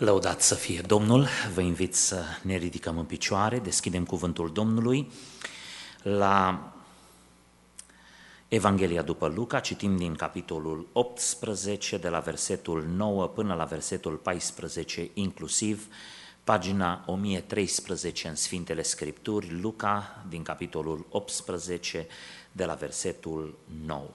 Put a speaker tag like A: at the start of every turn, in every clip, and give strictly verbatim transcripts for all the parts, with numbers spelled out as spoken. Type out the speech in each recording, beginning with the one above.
A: Lăudat să fie Domnul, vă invit să ne ridicăm în picioare, deschidem cuvântul Domnului la Evanghelia după Luca, citim din capitolul optsprezece, de la versetul nouă până la versetul paisprezece, inclusiv pagina o mie treisprezece în Sfintele Scripturi, Luca din capitolul optsprezece, de la versetul nouă.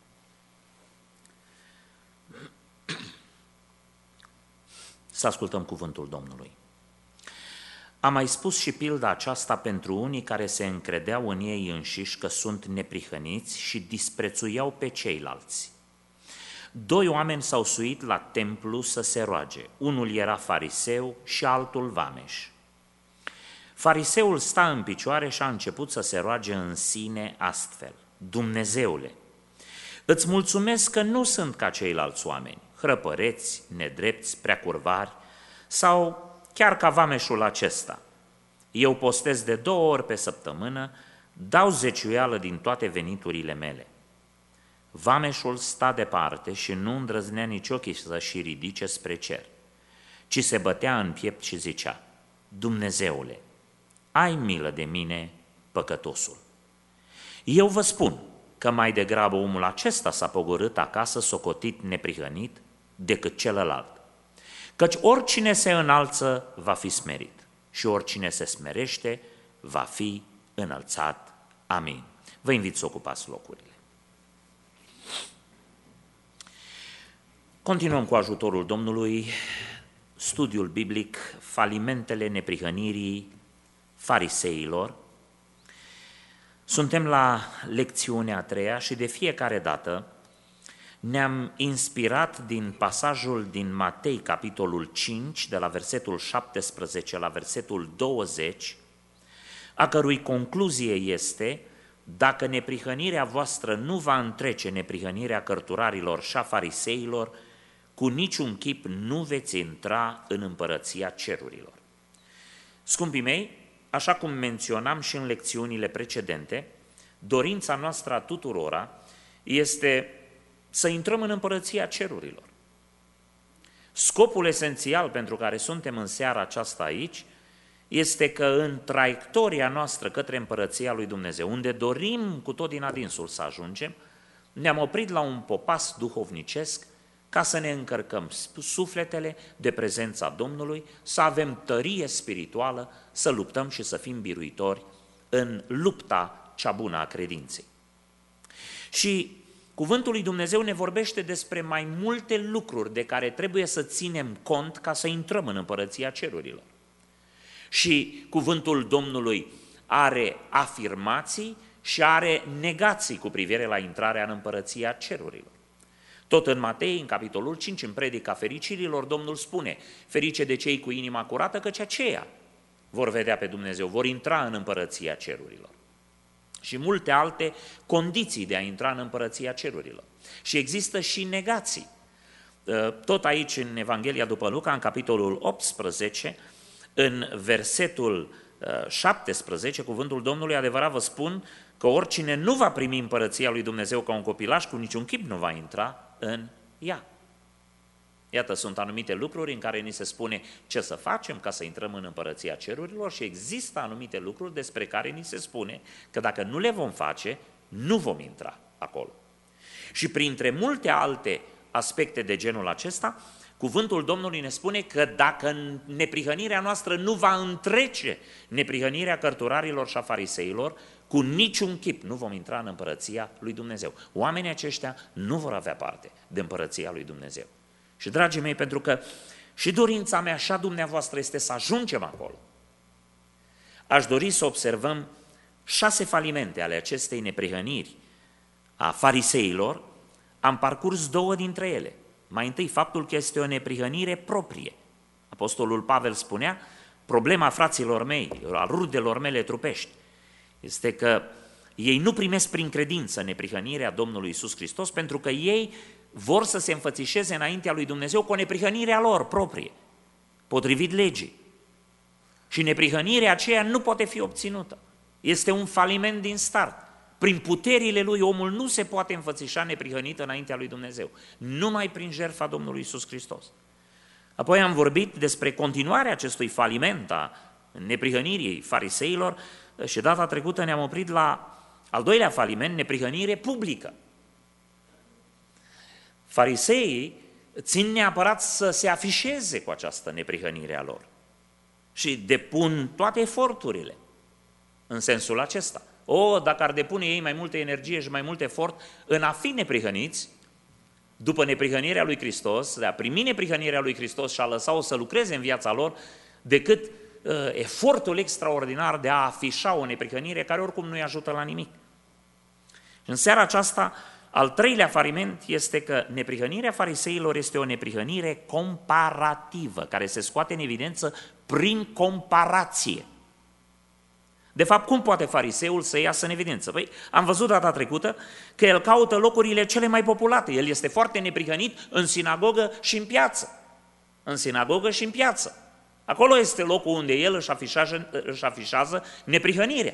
A: Să ascultăm cuvântul Domnului. Am mai spus și pilda aceasta pentru unii care se încredeau în ei înșiși că sunt neprihăniți și disprețuiau pe ceilalți. Doi oameni s-au suit la templu să se roage. Unul era fariseu și altul vameș. Fariseul sta în picioare și a început să se roage în sine astfel: Dumnezeule, îți mulțumesc că nu sunt ca ceilalți oameni, hrăpăreți, nedrepți, preacurvari sau chiar ca vameșul acesta. Eu postez de două ori pe săptămână, dau zeciuială din toate veniturile mele. Vameșul sta departe și nu îndrăznea nici ochii să-și ridice spre cer, ci se bătea în piept și zicea: Dumnezeule, ai milă de mine, păcătosul. Eu vă spun că mai degrabă omul acesta s-a pogorât acasă socotit neprihănit decât celălalt. Căci oricine se înalță va fi smerit și oricine se smerește va fi înălțat. Amin. Vă invit să ocupați locurile. Continuăm cu ajutorul Domnului studiul biblic, falimentele neprihănirii fariseilor. Suntem la lecțiunea a treia și de fiecare dată ne-am inspirat din pasajul din Matei, capitolul cinci, de la versetul șaptesprezece la versetul douăzeci, a cărui concluzie este: dacă neprihănirea voastră nu va întrece neprihănirea cărturarilor și a fariseilor, cu niciun chip nu veți intra în împărăția cerurilor. Scumpii mei, așa cum menționam și în lecțiunile precedente, dorința noastră a tuturora este să intrăm în împărăția cerurilor. Scopul esențial pentru care suntem în seara aceasta aici este că în traiectoria noastră către împărăția lui Dumnezeu, unde dorim cu tot din adinsul să ajungem, ne-am oprit la un popas duhovnicesc ca să ne încărcăm sufletele de prezența Domnului, să avem tărie spirituală, să luptăm și să fim biruitori în lupta cea bună a credinței. Și Cuvântul lui Dumnezeu ne vorbește despre mai multe lucruri de care trebuie să ținem cont ca să intrăm în împărăția cerurilor. Și cuvântul Domnului are afirmații și are negații cu privire la intrarea în împărăția cerurilor. Tot în Matei, în capitolul cinci, în predica fericirilor, Domnul spune: ferice de cei cu inima curată, căci aceia vor vedea pe Dumnezeu, vor intra în împărăția cerurilor. Și multe alte condiții de a intra în împărăția cerurilor. Și există și negații. Tot aici, în Evanghelia după Luca, în capitolul optsprezece, în versetul șaptesprezece, cuvântul Domnului: adevărat vă spun că oricine nu va primi împărăția lui Dumnezeu ca un copilaș, cu niciun chip nu va intra în ea. Iată, sunt anumite lucruri în care ni se spune ce să facem ca să intrăm în împărăția cerurilor și există anumite lucruri despre care ni se spune că dacă nu le vom face, nu vom intra acolo. Și printre multe alte aspecte de genul acesta, cuvântul Domnului ne spune că dacă neprihănirea noastră nu va întrece neprihănirea cărturarilor și a fariseilor, cu niciun chip nu vom intra în împărăția lui Dumnezeu. Oamenii aceștia nu vor avea parte de împărăția lui Dumnezeu. Și, dragii mei, pentru că și dorința mea și a dumneavoastră este să ajungem acolo, aș dori să observăm șase falimente ale acestei neprihăniri a fariseilor. Am parcurs două dintre ele. Mai întâi, faptul că este o neprihănire proprie. Apostolul Pavel spunea: problema fraților mei, a rudelor mele trupești, este că ei nu primesc prin credință neprihănirea Domnului Iisus Hristos, pentru că ei vor să se înfățișeze înaintea lui Dumnezeu cu o neprihănire a lor proprie, potrivit legii. Și neprihănirea aceea nu poate fi obținută. Este un faliment din start. Prin puterile lui, omul nu se poate înfățișa neprihănit înaintea lui Dumnezeu, numai prin jertfa Domnului Iisus Hristos. Apoi am vorbit despre continuarea acestui faliment a neprihănirii fariseilor și data trecută ne-am oprit la al doilea faliment, neprihănire publică. Fariseii țin neapărat să se afișeze cu această neprihănire a lor și depun toate eforturile în sensul acesta. O, dacă ar depune ei mai multă energie și mai mult efort în a fi neprihăniți, după neprihănirea lui Hristos, de a primi neprihănirea lui Hristos și a lăsa-o să lucreze în viața lor, decât uh, efortul extraordinar de a afișa o neprihănire care oricum nu-i ajută la nimic. Și în seara aceasta, al treilea faliment este că neprihănirea fariseilor este o neprihănire comparativă, care se scoate în evidență prin comparație. De fapt, cum poate fariseul să iasă în evidență? Păi, am văzut data trecută că el caută locurile cele mai populate. El este foarte neprihănit în sinagogă și în piață. În sinagogă și în piață. Acolo este locul unde el își afișează, își afișează neprihănirea.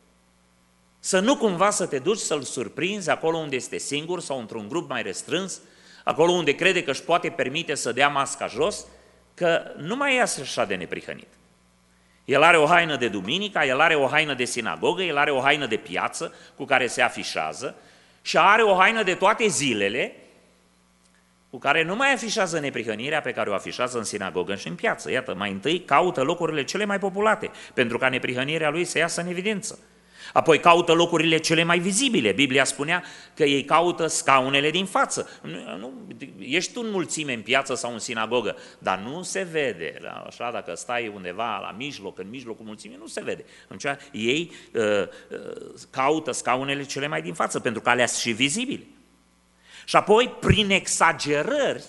A: Să nu cumva să te duci să-l surprinzi acolo unde este singur sau într-un grup mai restrâns, acolo unde crede că își poate permite să dea masca jos, că nu mai e așa de neprihănit. El are o haină de duminică, el are o haină de sinagogă, el are o haină de piață cu care se afișează și are o haină de toate zilele cu care nu mai afișează neprihănirea pe care o afișează în sinagogă și în piață. Iată, mai întâi caută locurile cele mai populate pentru ca neprihănirea lui să iasă în evidență. Apoi caută locurile cele mai vizibile. Biblia spunea că ei caută scaunele din față. Nu, nu, ești tu în mulțime în piață sau în sinagogă, dar nu se vede. Așa, dacă stai undeva la mijloc, în mijlocul mulțimii, nu se vede. Atunci ei uh, uh, caută scaunele cele mai din față, pentru că alea sunt și vizibile. Și apoi, prin exagerări,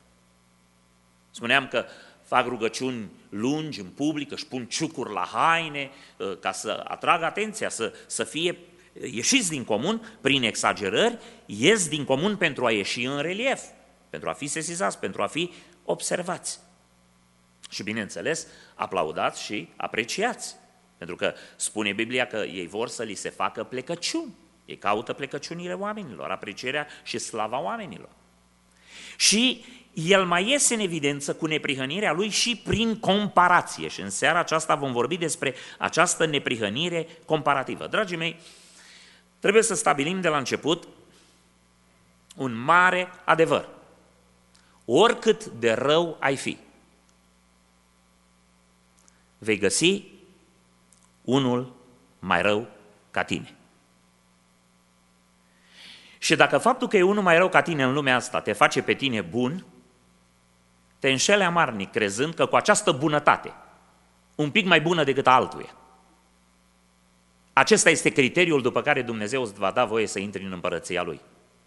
A: spuneam că fac rugăciuni lungi în public, își pun ciucuri la haine ca să atragă atenția, să, să fie ieșiți din comun, prin exagerări, ies din comun pentru a ieși în relief, pentru a fi sesizați, pentru a fi observați. Și bineînțeles, aplaudați și apreciați, pentru că spune Biblia că ei vor să li se facă plecăciuni. Ei caută plecăciunile oamenilor, aprecierea și slava oamenilor. Și el mai iese în evidență cu neprihănirea lui și prin comparație. Și în seara aceasta vom vorbi despre această neprihănire comparativă. Dragii mei, trebuie să stabilim de la început un mare adevăr. Oricât de rău ai fi, vei găsi unul mai rău ca tine. Și dacă faptul că e unul mai rău ca tine în lumea asta te face pe tine bun, te înșeli amarnic crezând că cu această bunătate, un pic mai bună decât altuia, acesta este criteriul după care Dumnezeu îți va da voie să intri în împărăția Lui.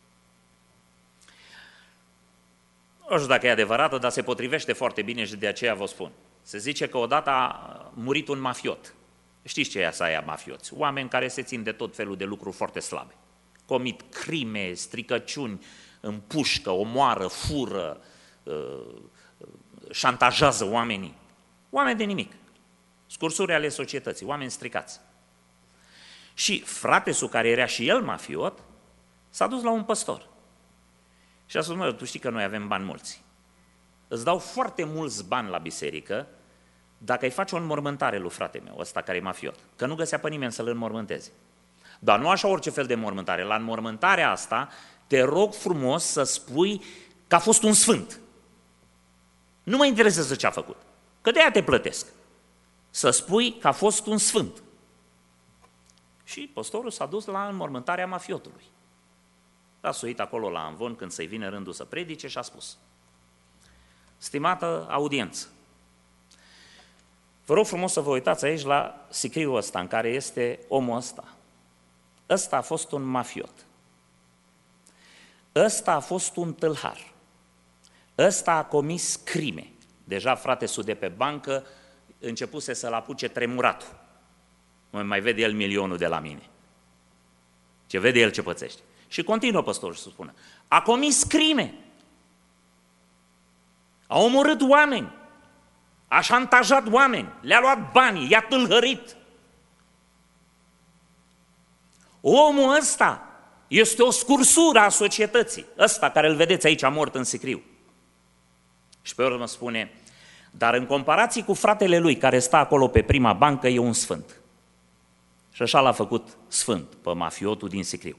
A: Nu știu dacă e adevărată, dar se potrivește foarte bine și de aceea vă spun. Se zice că odată a murit un mafiot. Știți ce e asta aia mafioți? Oameni care se țin de tot felul de lucruri foarte slabe. Comit crime, stricăciuni, împușcă, omoară, fură, șantajează oamenii. Oameni de nimic. Scursuri ale societății, oameni stricați. Și fratesul, care era și el mafiot, s-a dus la un păstor. Și a spus: mă, tu știi că noi avem bani mulți. Îți dau foarte mulți bani la biserică dacă îi faci o înmormântare lui frate meu, ăsta care e mafiot. Că nu găsea pe nimeni să-l înmormânteze. Dar nu așa orice fel de înmormântare. La înmormântarea asta te rog frumos să spui că a fost un sfânt. Nu mă interesează ce a făcut, că de aia te plătesc. Să spui că a fost un sfânt. Și păstorul s-a dus la înmormântarea mafiotului. A suit acolo la amvon când să-i vine rândul să predice și a spus: stimată audiență, vă rog frumos să vă uitați aici la sicriul ăsta în care este omul ăsta. Ăsta a fost un mafiot. Ăsta a fost un tâlhar. Ăsta a comis crime. Deja fratesul de pe bancă începuse să-l apuce tremuratul. Nu mai vede el milionul de la mine. Ce vede el ce pățește. Și continuă păstorul să spună: a comis crime. A omorât oameni. A șantajat oameni. Le-a luat banii. I-a tâlhărit. Omul ăsta este o scursură a societății. Ăsta care îl vedeți aici mort în sicriu. Și pe urmă spune, dar în comparație cu fratele lui care stă acolo pe prima bancă, e un sfânt. Și așa l-a făcut sfânt pe mafiotul din sicriu.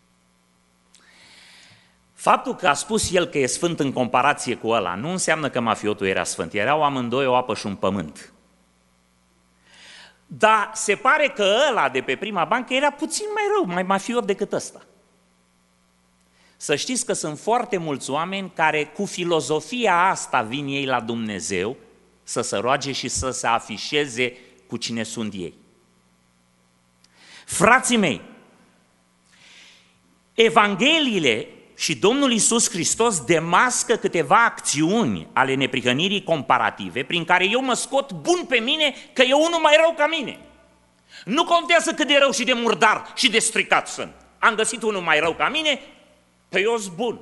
A: Faptul că a spus el că e sfânt în comparație cu ăla nu înseamnă că mafiotul era sfânt. Erau amândoi o apă și un pământ. Dar se pare că ăla de pe prima bancă era puțin mai rău, mai mafiot decât ăsta. Să știți că sunt foarte mulți oameni care cu filozofia asta vin ei la Dumnezeu să se roage și să se afișeze cu cine sunt ei. Frații mei, Evangheliile și Domnul Iisus Hristos demască câteva acțiuni ale neprihănirii comparative prin care eu mă scot bun pe mine că e unul mai rău ca mine. Nu contează cât de rău și de murdar și de stricat sunt. Am găsit unul mai rău ca mine, că eu sunt bun.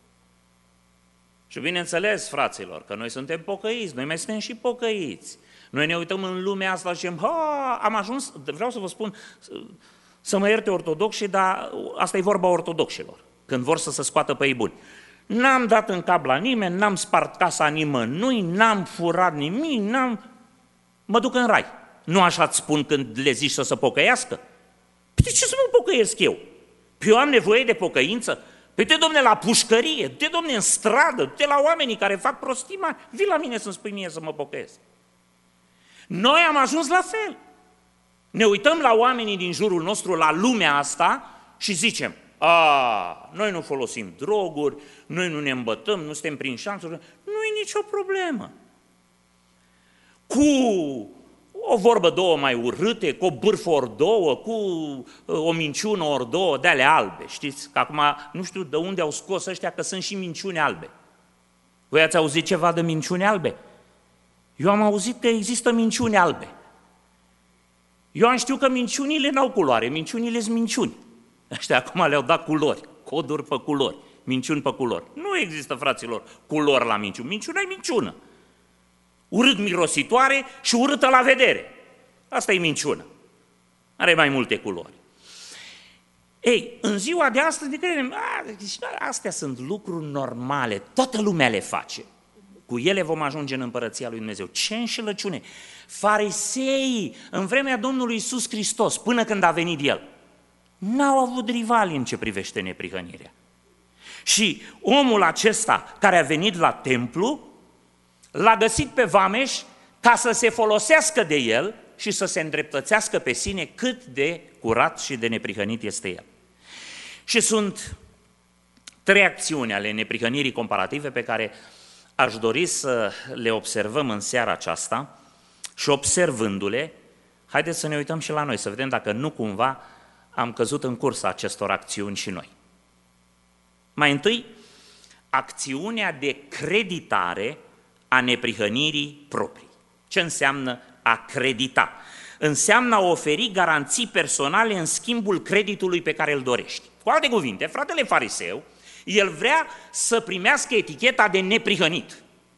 A: Și bineînțeles, fraților, că noi suntem pocăiți, noi mai suntem și pocăiți. Noi ne uităm în lumea asta și zicem, ha, am ajuns, vreau să vă spun, să mă ierte ortodoxi, dar asta e vorba ortodoxilor, când vor să se scoată pe ei buni. N-am dat în cap la nimeni, n-am spart casa nimănui, n-am furat nimic, n-am... Mă duc în rai. Nu așa îți spun când le zici să se pocăiască? Păi de ce să mă pocăiesc eu? Păi eu am nevoie de pocăință? Păi te, domne, la pușcărie, te, domne, în stradă, te la oamenii care fac prostii mari, vii la mine să-mi spui mie să mă pocăiesc. Noi am ajuns la fel. Ne uităm la oamenii din jurul nostru, la lumea asta și zicem, a, noi nu folosim droguri, noi nu ne îmbătăm, nu suntem prin șanțuri, nu e nicio problemă. Cu o vorbă două mai urâte, cu o bârfă ori două, cu o minciună ori două, de ale albe, știți? Că acum nu știu de unde au scos ăștia că sunt și minciuni albe. Voi ați auzit ceva de minciuni albe? Eu am auzit că există minciuni albe. Eu am știut că minciunile n-au culoare, minciunile sunt minciuni. Ăștia acum le-au dat culori, coduri pe culori, minciuni pe culori. Nu există, fraților, culori la minciuni. Minciuna e minciună. Urât mirositoare și urâtă la vedere. Asta e minciună. Are mai multe culori. Ei, în ziua de astăzi ne credem, a, astea sunt lucruri normale, toată lumea le face. Cu ele vom ajunge în împărăția lui Dumnezeu. Ce înșelăciune! Fariseii, în vremea Domnului Iisus Hristos, până când a venit El, n-au avut rivali în ce privește neprihănirea. Și omul acesta care a venit la templu, l-a găsit pe vameș ca să se folosească de el și să se îndreptățească pe sine cât de curat și de neprihănit este el. Și sunt trei acțiuni ale neprihănirii comparative pe care aș dori să le observăm în seara aceasta și observându-le, haideți să ne uităm și la noi, să vedem dacă nu cumva am căzut în cursa acestor acțiuni și noi. Mai întâi, acțiunea de creditare a neprihănirii proprii. Ce înseamnă a credita? Înseamnă a oferi garanții personale în schimbul creditului pe care îl dorești. Cu alte cuvinte, fratele fariseu, el vrea să primească eticheta de neprihănit.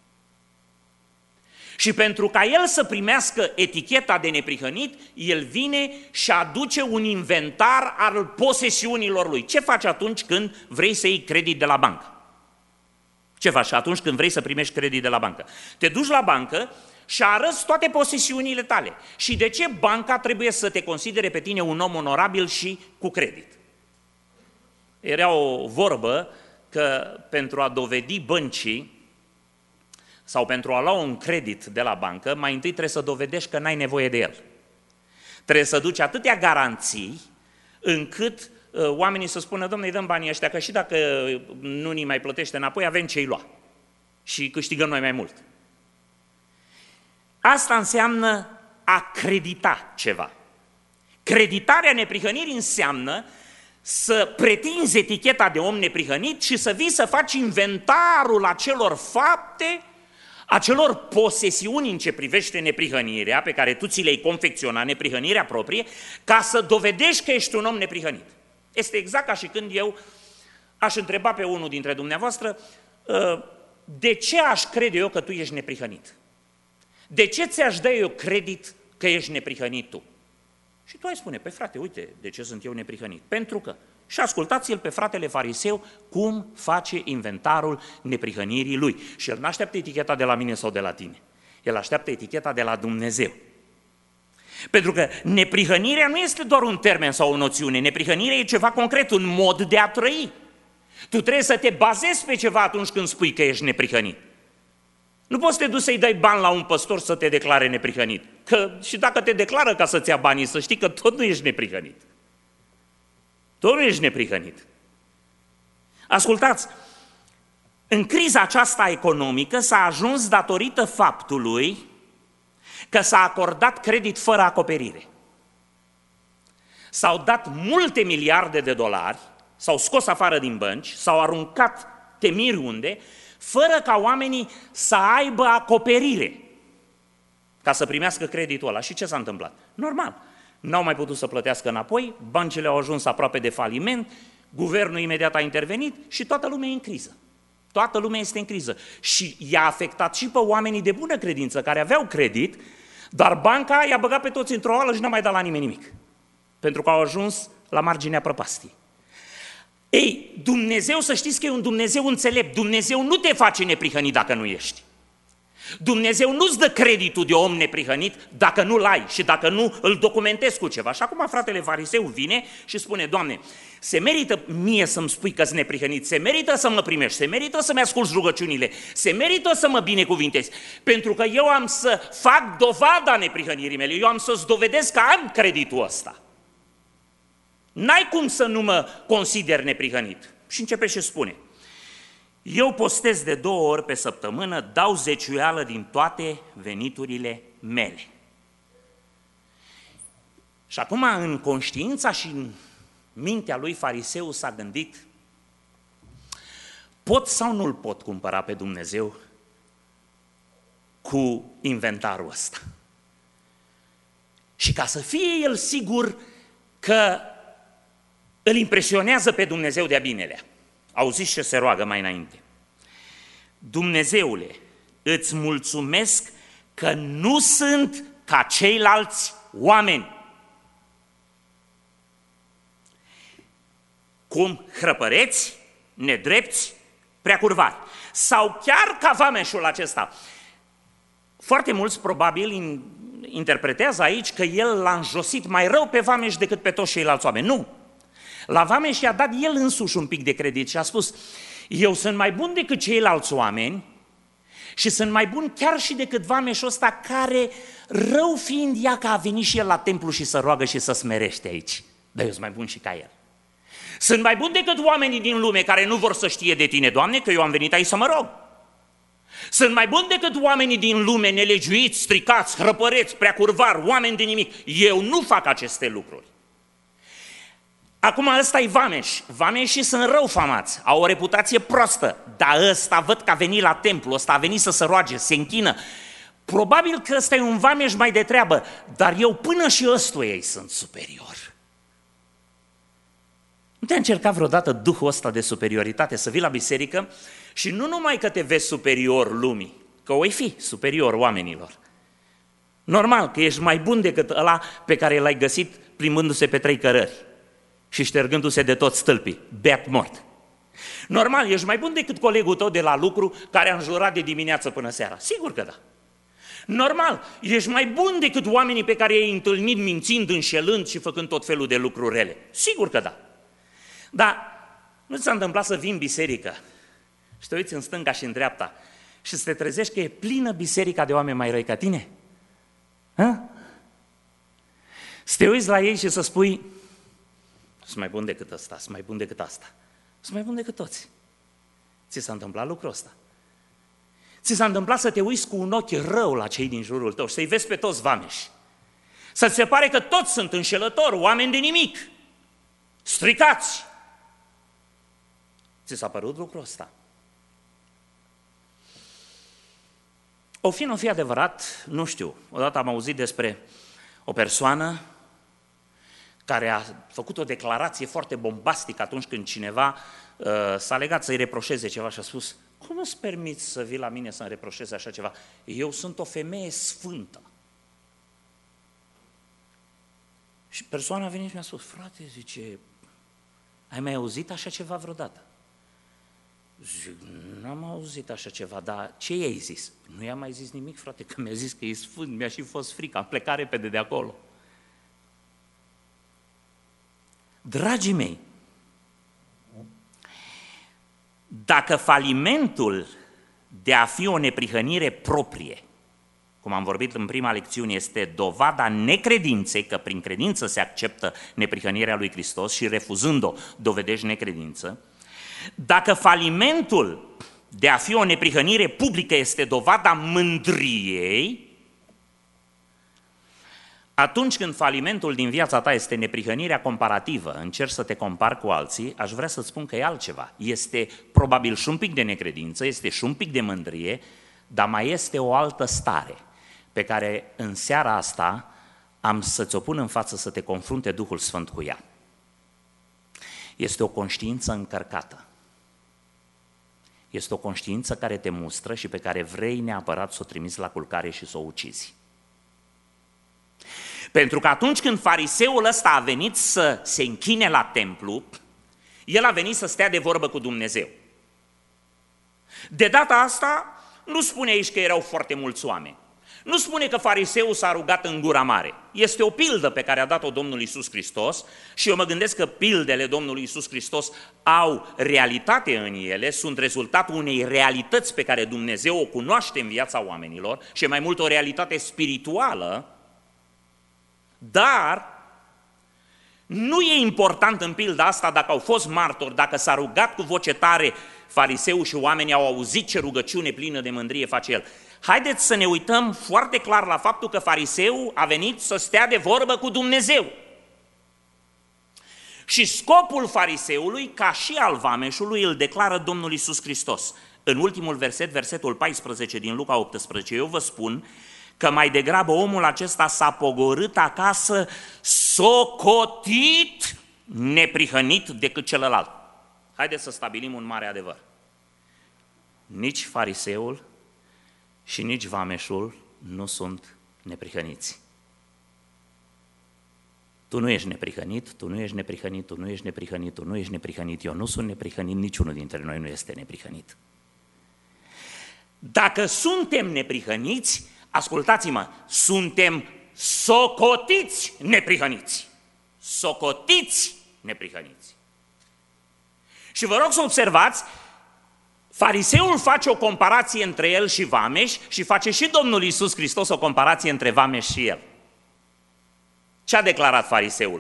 A: Și pentru ca el să primească eticheta de neprihănit, el vine și aduce un inventar al posesiunilor lui. Ce faci atunci când vrei să iei credit de la bancă? Ce faci atunci când vrei să primești credit de la bancă? Te duci la bancă și arăți toate posesiunile tale. Și de ce banca trebuie să te considere pe tine un om onorabil și cu credit? Era o vorbă că pentru a dovedi băncii sau pentru a lua un credit de la bancă, mai întâi trebuie să dovedești că n-ai nevoie de el. Trebuie să duci atâtea garanții încât uh, oamenii să spună, dom'le, îi dăm banii ăștia, că și dacă nu ni mai plătește înapoi, avem ce-i lua și câștigăm noi mai mult. Asta înseamnă a credita ceva. Creditarea neprihănirii înseamnă să pretinzi eticheta de om neprihănit și să vii să faci inventarul acelor fapte, acelor posesiuni în ce privește neprihănirea, pe care tu ți le-ai confecționat, neprihănirea proprie, ca să dovedești că ești un om neprihănit. Este exact ca și când eu aș întreba pe unul dintre dumneavoastră, de ce aș crede eu că tu ești neprihănit? De ce ți-aș da eu credit că ești neprihănit tu? Și tu ai spune, păi frate, uite, de ce sunt eu neprihănit? Pentru că Și ascultați-l pe fratele fariseu cum face inventarul neprihănirii lui. Și el nu așteaptă eticheta de la mine sau de la tine. El așteaptă eticheta de la Dumnezeu. Pentru că neprihănirea nu este doar un termen sau o noțiune, neprihănirea e ceva concret, un mod de a trăi. Tu trebuie să te bazezi pe ceva atunci când spui că ești neprihănit. Nu poți să te duci să-i dai bani la un păstor să te declare neprihănit. Că și dacă te declară ca să-ți ia banii, să știi că tot nu ești neprihănit. Tot nu ești neprihănit. Ascultați, în criza aceasta economică s-a ajuns datorită faptului că s-a acordat credit fără acoperire. S-au dat multe miliarde de dolari, s-au scos afară din bănci, s-au aruncat temiri unde, fără ca oamenii să aibă acoperire ca să primească creditul ăla. Și ce s-a întâmplat? Normal, n-au mai putut să plătească înapoi, băncile au ajuns aproape de faliment, guvernul imediat a intervenit și toată lumea e în criză. Toată lumea este în criză și i-a afectat și pe oamenii de bună credință care aveau credit, dar banca i-a băgat pe toți într-o oală și n-a mai dat la nimeni nimic, pentru că au ajuns la marginea prăpastii. Ei, Dumnezeu, să știți că e un Dumnezeu înțelept, Dumnezeu nu te face neprihănit dacă nu ești. Dumnezeu nu-ți dă creditul de om neprihănit dacă nu-l ai și dacă nu îl documentezi cu ceva. Și acum fratele fariseu vine și spune, Doamne, se merită mie să-mi spui că-s neprihănit, se merită să mă primești, se merită să-mi asculți rugăciunile, se merită să mă binecuvintezi, pentru că eu am să fac dovada neprihănirii mele, eu am să-ți dovedesc că am creditul ăsta. N-ai cum să nu mă consider neprihănit. Și începe și spune, eu postez de două ori pe săptămână, dau zeciuială din toate veniturile mele. Și acum, în conștiința și în mintea lui fariseu s-a gândit, pot sau nu-l pot cumpăra pe Dumnezeu cu inventarul ăsta? Și ca să fie el sigur că îl impresionează pe Dumnezeu de-a binelea, auziți ce se roagă mai înainte. Dumnezeule, îți mulțumesc că nu sunt ca ceilalți oameni. Cum hrăpăreți, nedrepți, preacurvari. Sau chiar ca vameșul acesta. Foarte mulți probabil interpretează aici că el l-a înjosit mai rău pe vameș decât pe toți ceilalți oameni. Nu! La vameș i-a dat el însuși un pic de credit și a spus, eu sunt mai bun decât ceilalți oameni și sunt mai bun chiar și decât vameșul ăsta care, rău fiind ea că a venit și el la templu și să roagă și să smerește aici. Dar eu sunt mai bun și ca el. Sunt mai bun decât oamenii din lume care nu vor să știe de tine, Doamne, că eu am venit aici să mă rog. Sunt mai bun decât oamenii din lume nelegiuiți, stricați, hrăpăreți, preacurvari, oameni de nimic. Eu nu fac aceste lucruri. Acum ăsta e vameș. Vameșii sunt rău famați, au o reputație proastă, dar ăsta văd că a venit la templu, ăsta a venit să se roage, se închină. Probabil că ăsta e un vameș mai de treabă, dar eu până și ăstuia ei sunt superior. Nu te-a încercat vreodată duhul ăsta de superioritate, să vii la biserică și nu numai că te vezi superior lumii, că o fi superior oamenilor. Normal că ești mai bun decât ăla pe care l-ai găsit plimbându-se pe trei cărări și ștergându-se de toți stâlpii, beat mort. Normal, ești mai bun decât colegul tău de la lucru care a înjurat de dimineață până seara. Sigur că da. Normal, ești mai bun decât oamenii pe care i-ai întâlnit mințind, înșelând și făcând tot felul de lucruri rele. Sigur că da. Dar nu ți s-a întâmplat să vii în biserică și te uiți în stânga și în dreapta și să te trezești că e plină biserica de oameni mai răi ca tine? Ha? Să te uiți la ei și să spui, sunt mai bun decât ăsta, sunt mai bun decât asta, sunt mai bun decât toți. Ți s-a întâmplat lucrul ăsta? Ți s-a întâmplat să te uiți cu un ochi rău la cei din jurul tău și să-i vezi pe toți vameși? Să-ți se pare că toți sunt înșelători, oameni de nimic, stricați. Ți s-a părut lucrul ăsta? O fi, nu fi adevărat, nu știu. Odată am auzit despre o persoană care a făcut o declarație foarte bombastică atunci când cineva uh, s-a legat să-i reproșeze ceva și a spus, cum îți permiți să vii la mine să-mi reproșeze așa ceva? Eu sunt o femeie sfântă. Și persoana a venit și mi-a spus, frate, zice, ai mai auzit așa ceva vreodată? Zic, n-am auzit așa ceva, dar ce i-ai zis? Nu i-am mai zis nimic, frate, că mi-a zis că e sfânt, mi-a și fost frică, am plecat repede de acolo. Dragii mei, dacă falimentul de a fi o neprihănire proprie, cum am vorbit în prima lecțiune, este dovada necredinței, că prin credință se acceptă neprihănirea lui Hristos și refuzând-o dovedești necredință, dacă falimentul de a fi o neprihănire publică este dovada mândriei, atunci când falimentul din viața ta este neprihănirea comparativă, încerci să te compari cu alții, aș vrea să-ți spun că e altceva. Este probabil și un pic de necredință, este și un pic de mândrie, dar mai este o altă stare pe care în seara asta am să-ți o pun în față să te confrunte Duhul Sfânt cu ea. Este o conștiință încărcată. Este o conștiință care te mustră și pe care vrei neapărat să o trimiți la culcare și să o ucizi. Pentru că atunci când fariseul ăsta a venit să se închine la templu, el a venit să stea de vorbă cu Dumnezeu. De data asta nu spune aici că erau foarte mulți oameni. Nu spune că fariseul s-a rugat în gura mare. Este o pildă pe care a dat-o Domnul Iisus Hristos și eu mă gândesc că pildele Domnului Iisus Hristos au realitate în ele, sunt rezultatul unei realități pe care Dumnezeu o cunoaște în viața oamenilor și mai mult o realitate spirituală, dar nu e important în pilda asta dacă au fost martori, dacă s-a rugat cu voce tare fariseul și oamenii au auzit ce rugăciune plină de mândrie face el. Haideți să ne uităm foarte clar la faptul că fariseul a venit să stea de vorbă cu Dumnezeu. Și scopul fariseului, ca și al vameșului, îl declară Domnul Iisus Hristos. În ultimul verset, versetul paisprezece din Luca optsprezece, eu vă spun că mai degrabă omul acesta s-a pogorât acasă socotit, neprihănit decât celălalt. Haideți să stabilim un mare adevăr. Nici fariseul și nici vameșul nu sunt neprihăniți. Tu nu ești neprihănit, tu nu ești neprihănit, tu nu ești neprihănit, tu nu ești neprihănit, eu nu sunt neprihănit, niciunul dintre noi nu este neprihănit. Dacă suntem neprihăniți, ascultați-mă, suntem socotiți neprihăniți. Socotiți neprihăniți. Și vă rog să observați, fariseul face o comparație între el și vameș și face și Domnul Iisus Hristos o comparație între vameș și el. Ce a declarat fariseul?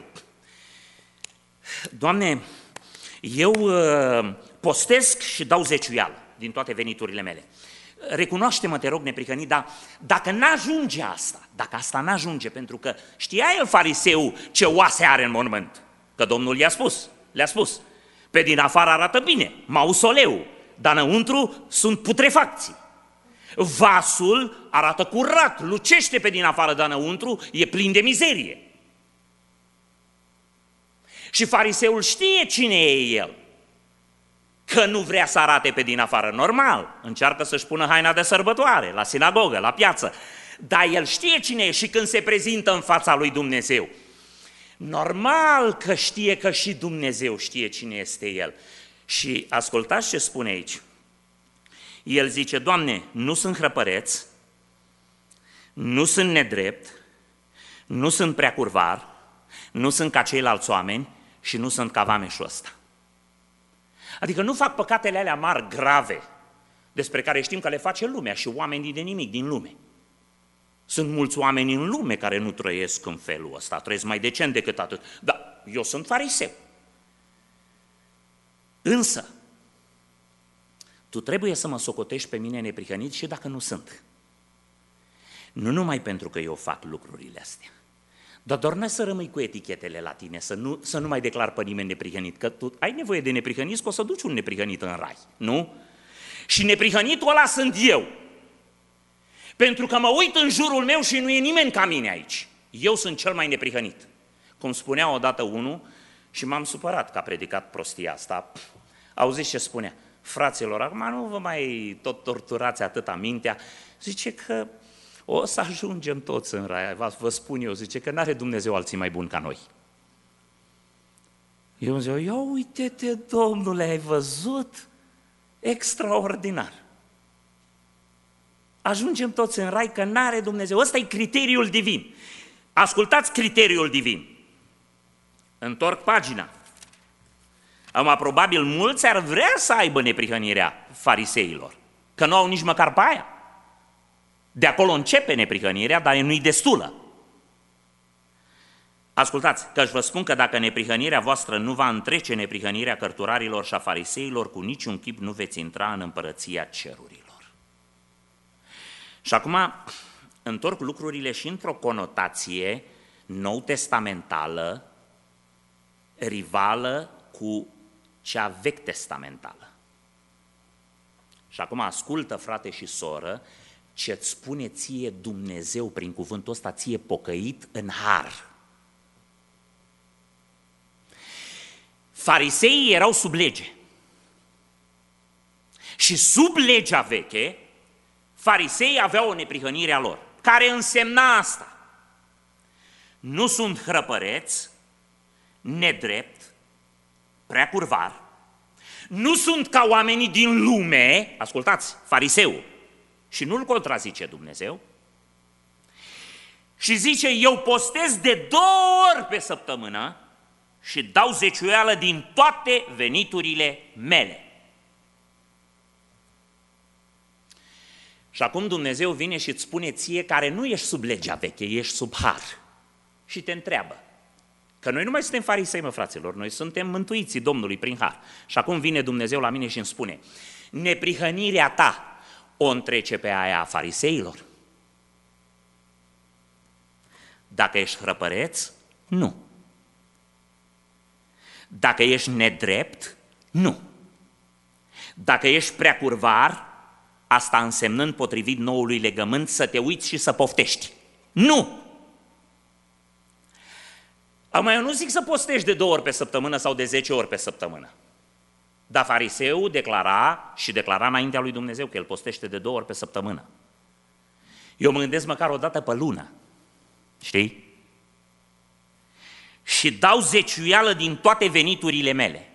A: Doamne, eu postesc și dau zeciuială din toate veniturile mele. Recunoaște-mă, te rog, neprihănit, dar dacă n-ajunge asta, dacă asta n-ajunge, pentru că știa el fariseu ce oase are în mormânt, că Domnul i-a spus, le-a spus, pe din afară arată bine, mausoleu, dar înăuntru sunt putrefacții. Vasul arată curat, lucește pe din afară, dar înăuntru e plin de mizerie. Și fariseul știe cine e el, că nu vrea să arate pe din afară, normal, încearcă să-și pună haina de sărbătoare, la sinagogă, la piață, dar el știe cine e și când se prezintă în fața lui Dumnezeu. Normal că știe că și Dumnezeu știe cine este el. Și ascultați ce spune aici. El zice, Doamne, nu sunt hrăpăreț, nu sunt nedrept, nu sunt prea curvar, nu sunt ca ceilalți oameni și nu sunt ca vameșul ăsta. Adică nu fac păcatele alea mari, grave, despre care știm că le face lumea și oamenii de nimic din lume. Sunt mulți oameni în lume care nu trăiesc în felul ăsta, trăiesc mai decent decât atât. Dar eu sunt fariseu. Însă, tu trebuie să mă socotești pe mine neprihănit și dacă nu sunt. Nu numai pentru că eu fac lucrurile astea, dar doar n-ai să rămâi cu etichetele la tine, să nu, să nu mai declar pe nimeni neprihănit, că tu ai nevoie de neprihănit, că o să duci un neprihănit în rai, nu? Și neprihănitul ăla sunt eu. Pentru că mă uit în jurul meu și nu e nimeni ca mine aici. Eu sunt cel mai neprihănit. Cum spunea odată unul, și m-am supărat că a predicat prostia asta, auziți ce spunea? Fraților, acum nu vă mai tot torturați atâta mintea, zice că o să ajungem toți în rai, vă spun eu, zice că n-are Dumnezeu alții mai buni ca noi. Eu zic, ia uite-te, Domnule, ai văzut? Extraordinar. Ajungem toți în rai că n-are Dumnezeu. Ăsta e criteriul divin. Ascultați criteriul divin. Întorc pagina. Acum, probabil mulți ar vrea să aibă neprihănirea fariseilor, că nu au nici măcar pe aia. De acolo începe neprihănirea, dar nu-i destulă. Ascultați, că își vă spun că dacă neprihănirea voastră nu va întrece neprihănirea cărturarilor și a fariseilor, cu niciun chip nu veți intra în împărăția cerurilor. Și acum întorc lucrurile și într-o conotație nou-testamentală, rivală cu cea vechi-testamentală. Și acum ascultă, frate și soră, ce-ți spune ție Dumnezeu prin cuvântul ăsta, ție pocăit în har. Fariseii erau sub lege. Și sub legea veche, fariseii aveau o neprihănire a lor, care însemna asta. Nu sunt hrăpăreți, nedrept, prea curvar, nu sunt ca oamenii din lume, ascultați, fariseul, și nu-l contrazice Dumnezeu, și zice, eu postez de două ori pe săptămână și dau zeciuială din toate veniturile mele. Și acum Dumnezeu vine și îți spune ție, care nu ești sub legea veche, ești sub har, și te întreabă, că noi nu mai suntem farisei, mă, fraților, noi suntem mântuiții Domnului prin har. Și acum vine Dumnezeu la mine și îmi spune, neprihănirea ta o întrece pe aia a fariseilor? Dacă ești hrăpăreț, nu. Dacă ești nedrept, nu. Dacă ești prea curvar, asta însemnând potrivit noului legământ să te uiți și să poftești. Nu! Acum eu nu zic să postești de două ori pe săptămână sau de zece ori pe săptămână. Dar fariseul declara și declara înaintea lui Dumnezeu că el postește de două ori pe săptămână. Eu mă gândesc măcar o dată pe lună, știi? Și dau zeciuială din toate veniturile mele.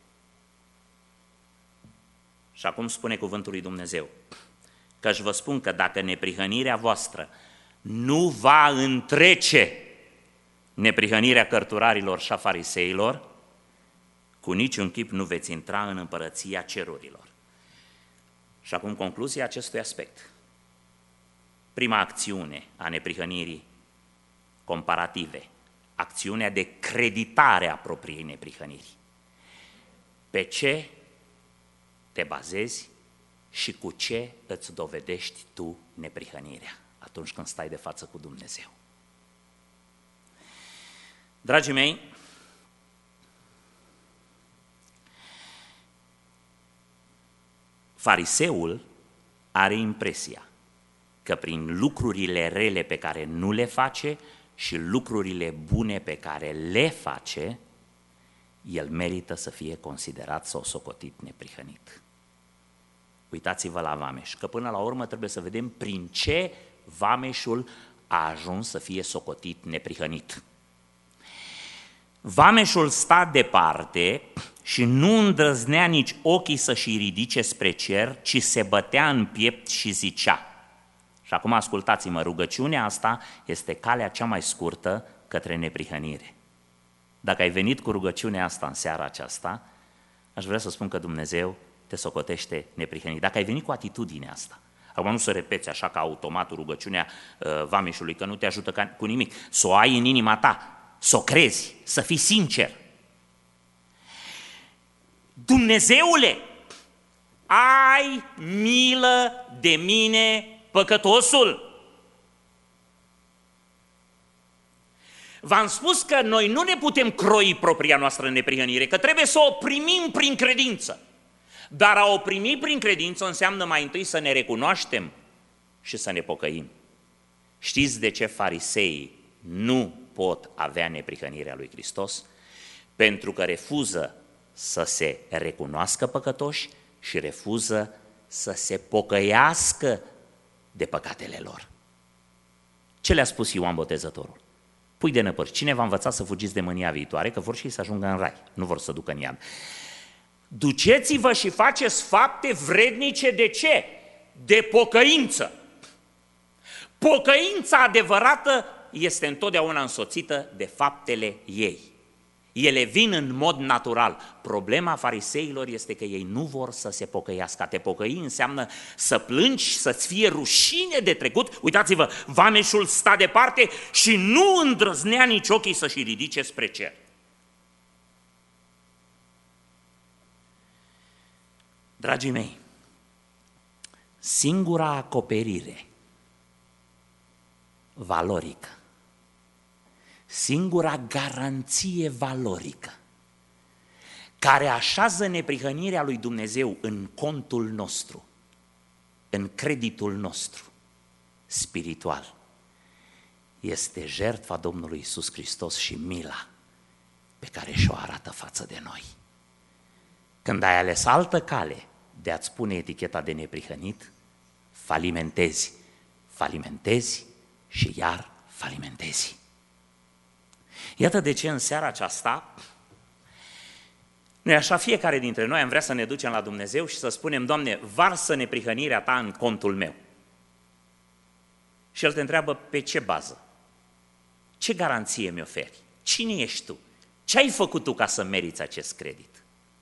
A: Și acum spune cuvântul lui Dumnezeu, că își vă spun că dacă neprihănirea voastră nu va întrece neprihănirea cărturarilor și a fariseilor, cu niciun chip nu veți intra în împărăția cerurilor. Și acum concluzia acestui aspect. Prima acțiune a neprihănirii comparative, acțiunea de creditare a propriei neprihăniri. Pe ce te bazezi și cu ce îți dovedești tu neprihănirea atunci când stai de față cu Dumnezeu? Dragii mei, fariseul are impresia că prin lucrurile rele pe care nu le face și lucrurile bune pe care le face, el merită să fie considerat sau socotit neprihănit. Uitați-vă la vameș, că până la urmă trebuie să vedem prin ce vameșul a ajuns să fie socotit neprihănit. Vameșul sta departe și nu îndrăznea nici ochii să-și ridice spre cer, ci se bătea în piept și zicea. Și acum ascultați-mă, rugăciunea asta este calea cea mai scurtă către neprihănire. Dacă ai venit cu rugăciunea asta în seara aceasta, aș vrea să spun că Dumnezeu te socotește neprihănit. Dacă ai venit cu atitudinea asta, acum nu să repeți așa ca automatul rugăciunea uh, vameșului, că nu te ajută ca, cu nimic, să o ai în inima ta, să o crezi, să fii sincer. Dumnezeule, ai milă de mine, păcătosul. V-am spus că noi nu ne putem croi propria noastră neprihănire, că trebuie să o primim prin credință. Dar a o primi prin credință înseamnă mai întâi să ne recunoaștem și să ne pocăim. Știți de ce fariseii nu pot avea neprihănirea lui Hristos? Pentru că refuză să se recunoască păcătoși și refuză să se pocăiască de păcatele lor. Ce le-a spus Ioan Botezătorul? Pui de năpări. Cine v-a învățat să fugiți de mânia viitoare? Că vor și ei să ajungă în rai, nu vor să ducă în iad. Duceți-vă și faceți fapte vrednice de ce? De pocăință. Pocăința adevărată este întotdeauna însoțită de faptele ei. Ele vin în mod natural. Problema fariseilor este că ei nu vor să se pocăiască. A te pocăi înseamnă să plângi, să-ți fie rușine de trecut. Uitați-vă, vameșul sta departe și nu îndrăznea nici ochii să-și ridice spre cer. Dragii mei, singura acoperire valorică, singura garanție valorică care așează neprihănirea lui Dumnezeu în contul nostru, în creditul nostru spiritual, este jertfa Domnului Iisus Hristos și mila pe care și-o arată față de noi. Când ai ales altă cale de a-ți pune eticheta de neprihănit, falimentezi, falimentezi și iar falimentezi. Iată de ce în seara aceasta, noi așa fiecare dintre noi am vrea să ne ducem la Dumnezeu și să spunem: Doamne, varsă neprihănirea Ta în contul meu. Și El te întreabă: pe ce bază? Ce garanție mi oferi? Cine ești Tu? Ce ai făcut Tu ca să meriți acest credit?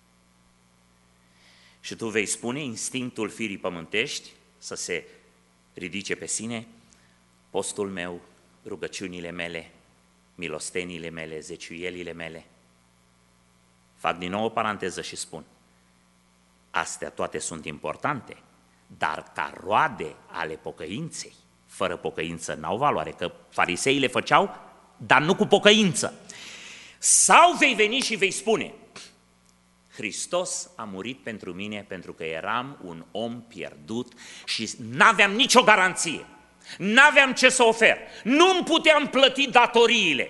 A: Și tu vei spune, instinctul firii pământești să se ridice pe sine: postul meu, rugăciunile mele, milostenile mele, zeciuielile mele. Fac din nou o paranteză și spun: astea toate sunt importante, dar ca roade ale pocăinței, fără pocăință n-au valoare, că fariseii le făceau, dar nu cu pocăință. Sau vei veni și vei spune: Hristos a murit pentru mine pentru că eram un om pierdut și n-aveam nicio garanție, n-aveam ce să ofer, nu-mi puteam plăti datoriile.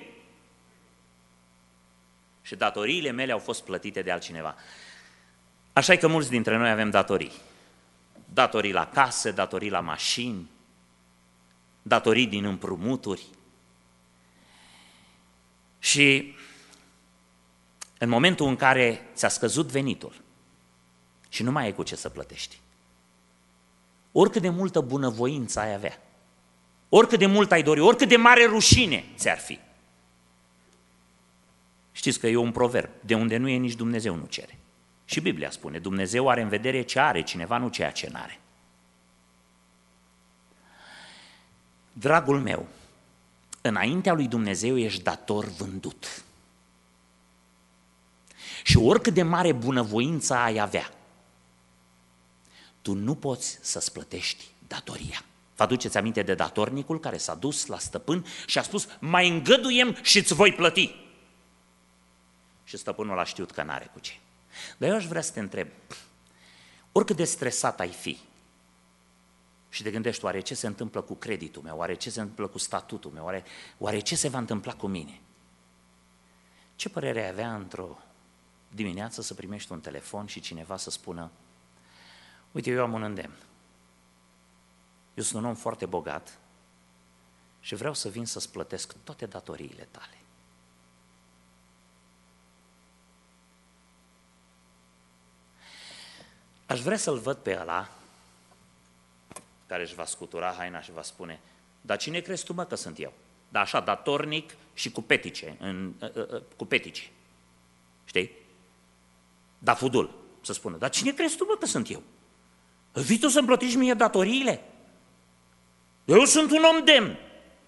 A: Și datoriile mele au fost plătite de altcineva. Așa că mulți dintre noi avem datorii. Datorii la case, datorii la mașini, datorii din împrumuturi. Și în momentul în care ți-a scăzut venitul și nu mai ai cu ce să plătești, oricât de multă bunăvoință ai avea, oricât de mult ai dori, oricât de mare rușine ți-ar fi, știți că e un proverb: de unde nu e, nici Dumnezeu nu cere. Și Biblia spune: Dumnezeu are în vedere ce are cineva, nu ceea ce n-are. Dragul meu, înaintea lui Dumnezeu ești dator vândut. Și oricât de mare bunăvoință ai avea, tu nu poți să-ți plătești datoria. Vă aduceți aminte de datornicul care s-a dus la stăpân și a spus: mai îngăduiem și îți voi plăti. Și stăpânul a știut că n-are cu ce. Dar eu aș vrea să te întreb, oricât de stresat ai fi și te gândești: oare ce se întâmplă cu creditul meu, oare ce se întâmplă cu statutul meu, oare, oare ce se va întâmpla cu mine? Ce părere ai avea într-o dimineață să primești un telefon și cineva să spună: uite, eu am un îndemn, eu sunt un om foarte bogat și vreau să vin să-ți plătesc toate datoriile tale. Aș vrea să-l văd pe ăla care își va scutura haina și va spune: dar cine crezi tu, mă, că sunt eu? Dar așa, datornic și cu petice, în, cu petice, știi? Da, fudul, să spună: dar cine crezi tu, mă, că sunt eu? Vii tu să-mi plătești mie datoriile? Eu sunt un om demn.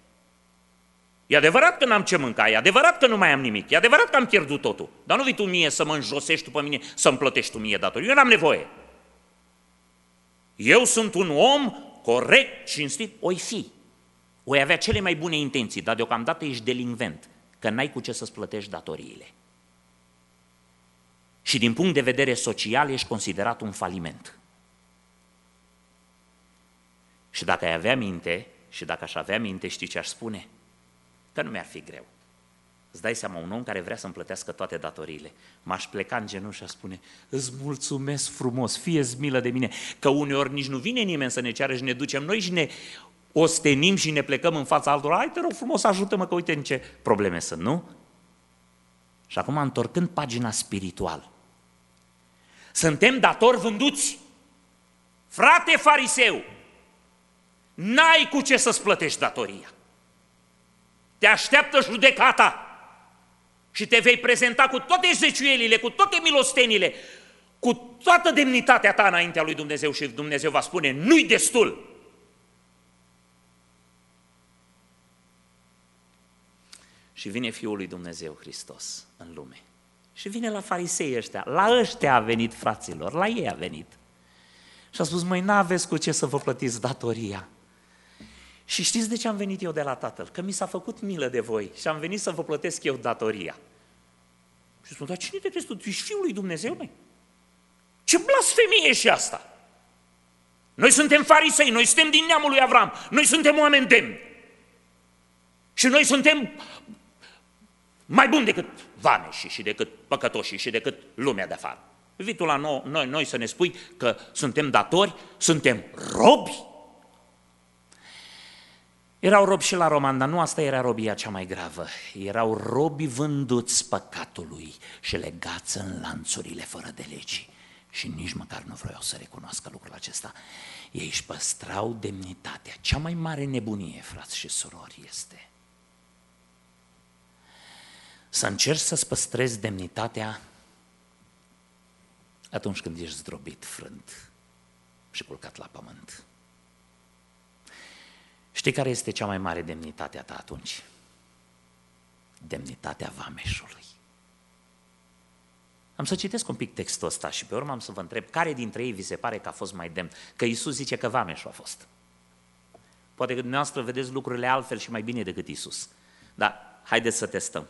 A: E adevărat că n-am ce mânca, e adevărat că nu mai am nimic, e adevărat că am pierdut totul, dar nu vii tu mie să mă înjosești tu pe mine, să-mi plătești tu mie datorii. Eu n-am nevoie. Eu sunt un om corect, cinstit, oi fi. Oi avea cele mai bune intenții, dar deocamdată ești delinvent, că n-ai cu ce să-ți plătești datoriile. Și din punct de vedere social ești considerat un faliment. Și dacă ai avea minte, și dacă aș avea minte, știi ce aș spune? Că nu mi-ar fi greu. Îți dai seama, un om care vrea să-mi plătească toate datoriile, m-aș pleca în genunchi și aș spune: îți mulțumesc frumos, fie-ți milă de mine, că uneori nici nu vine nimeni să ne ceară și ne ducem noi și ne ostenim și ne plecăm în fața altora, hai te rog frumos, ajută-mă că uite în ce probleme sunt, nu? Și acum, întorcând pagina spiritual, suntem datori vânduți. Frate fariseu, n-ai cu ce să-ți plătești datoria. Te așteaptă judecata și te vei prezenta cu toate zeciuielile, cu toate milostenile, cu toată demnitatea ta înaintea lui Dumnezeu și Dumnezeu va spune, nu-i destul. Și vine Fiul lui Dumnezeu Hristos în lume. Și vine la farisei ăștia, la ăștia a venit, fraților, la ei a venit. Și a spus, măi, n-aveți cu ce să vă plătiți datoria. Și știți de ce am venit eu de la Tatăl? Că mi s-a făcut milă de voi și am venit să vă plătesc eu datoria. Și spun, dar cine te crezi tu? Tu ești Fiul lui Dumnezeu, măi? Ce blasfemie e și asta? Noi suntem farisei, noi suntem din neamul lui Avram, noi suntem oameni demni. Și noi suntem mai buni decât vameșii și decât păcătoșii și decât lumea de afară. Vii tu la noi, noi, noi să ne spui că suntem datori, suntem robi? Erau robi și la roman, dar nu asta era robia cea mai gravă. Erau robi vânduți păcatului și legați în lanțurile fără de legii. Și nici măcar nu vreau să recunoască lucrul acesta. Ei își păstrau demnitatea. Cea mai mare nebunie, frați și surori, este să încerci să-ți păstrezi demnitatea atunci când ești zdrobit, frânt și culcat la pământ. Știi care este cea mai mare demnitate a ta atunci? Demnitatea vameșului. Am să citesc un pic textul ăsta și pe urmă am să vă întreb care dintre ei vi se pare că a fost mai demn? Că Iisus zice că vameșul a fost. Poate că dumneavoastră vedeți lucrurile altfel și mai bine decât Iisus. Dar haideți să testăm.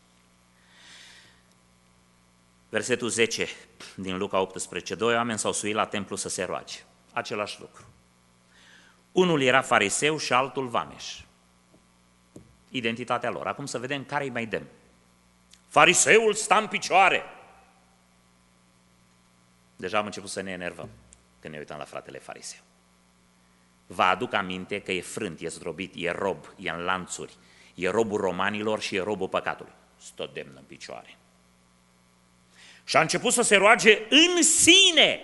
A: Versetul zece din Luca optsprezece. Doi oameni s-au suit la templu să se roage. Același lucru. Unul era fariseu și altul vameș. Identitatea lor. Acum să vedem care-i mai demn. Fariseul stă în picioare. Deja am început să ne enervăm când ne uităm la fratele fariseu. Vă aduc aminte că e frânt, e zdrobit, e rob, e în lanțuri, e robul romanilor și e robul păcatului. Stă demn în picioare. Și a început să se roage în sine.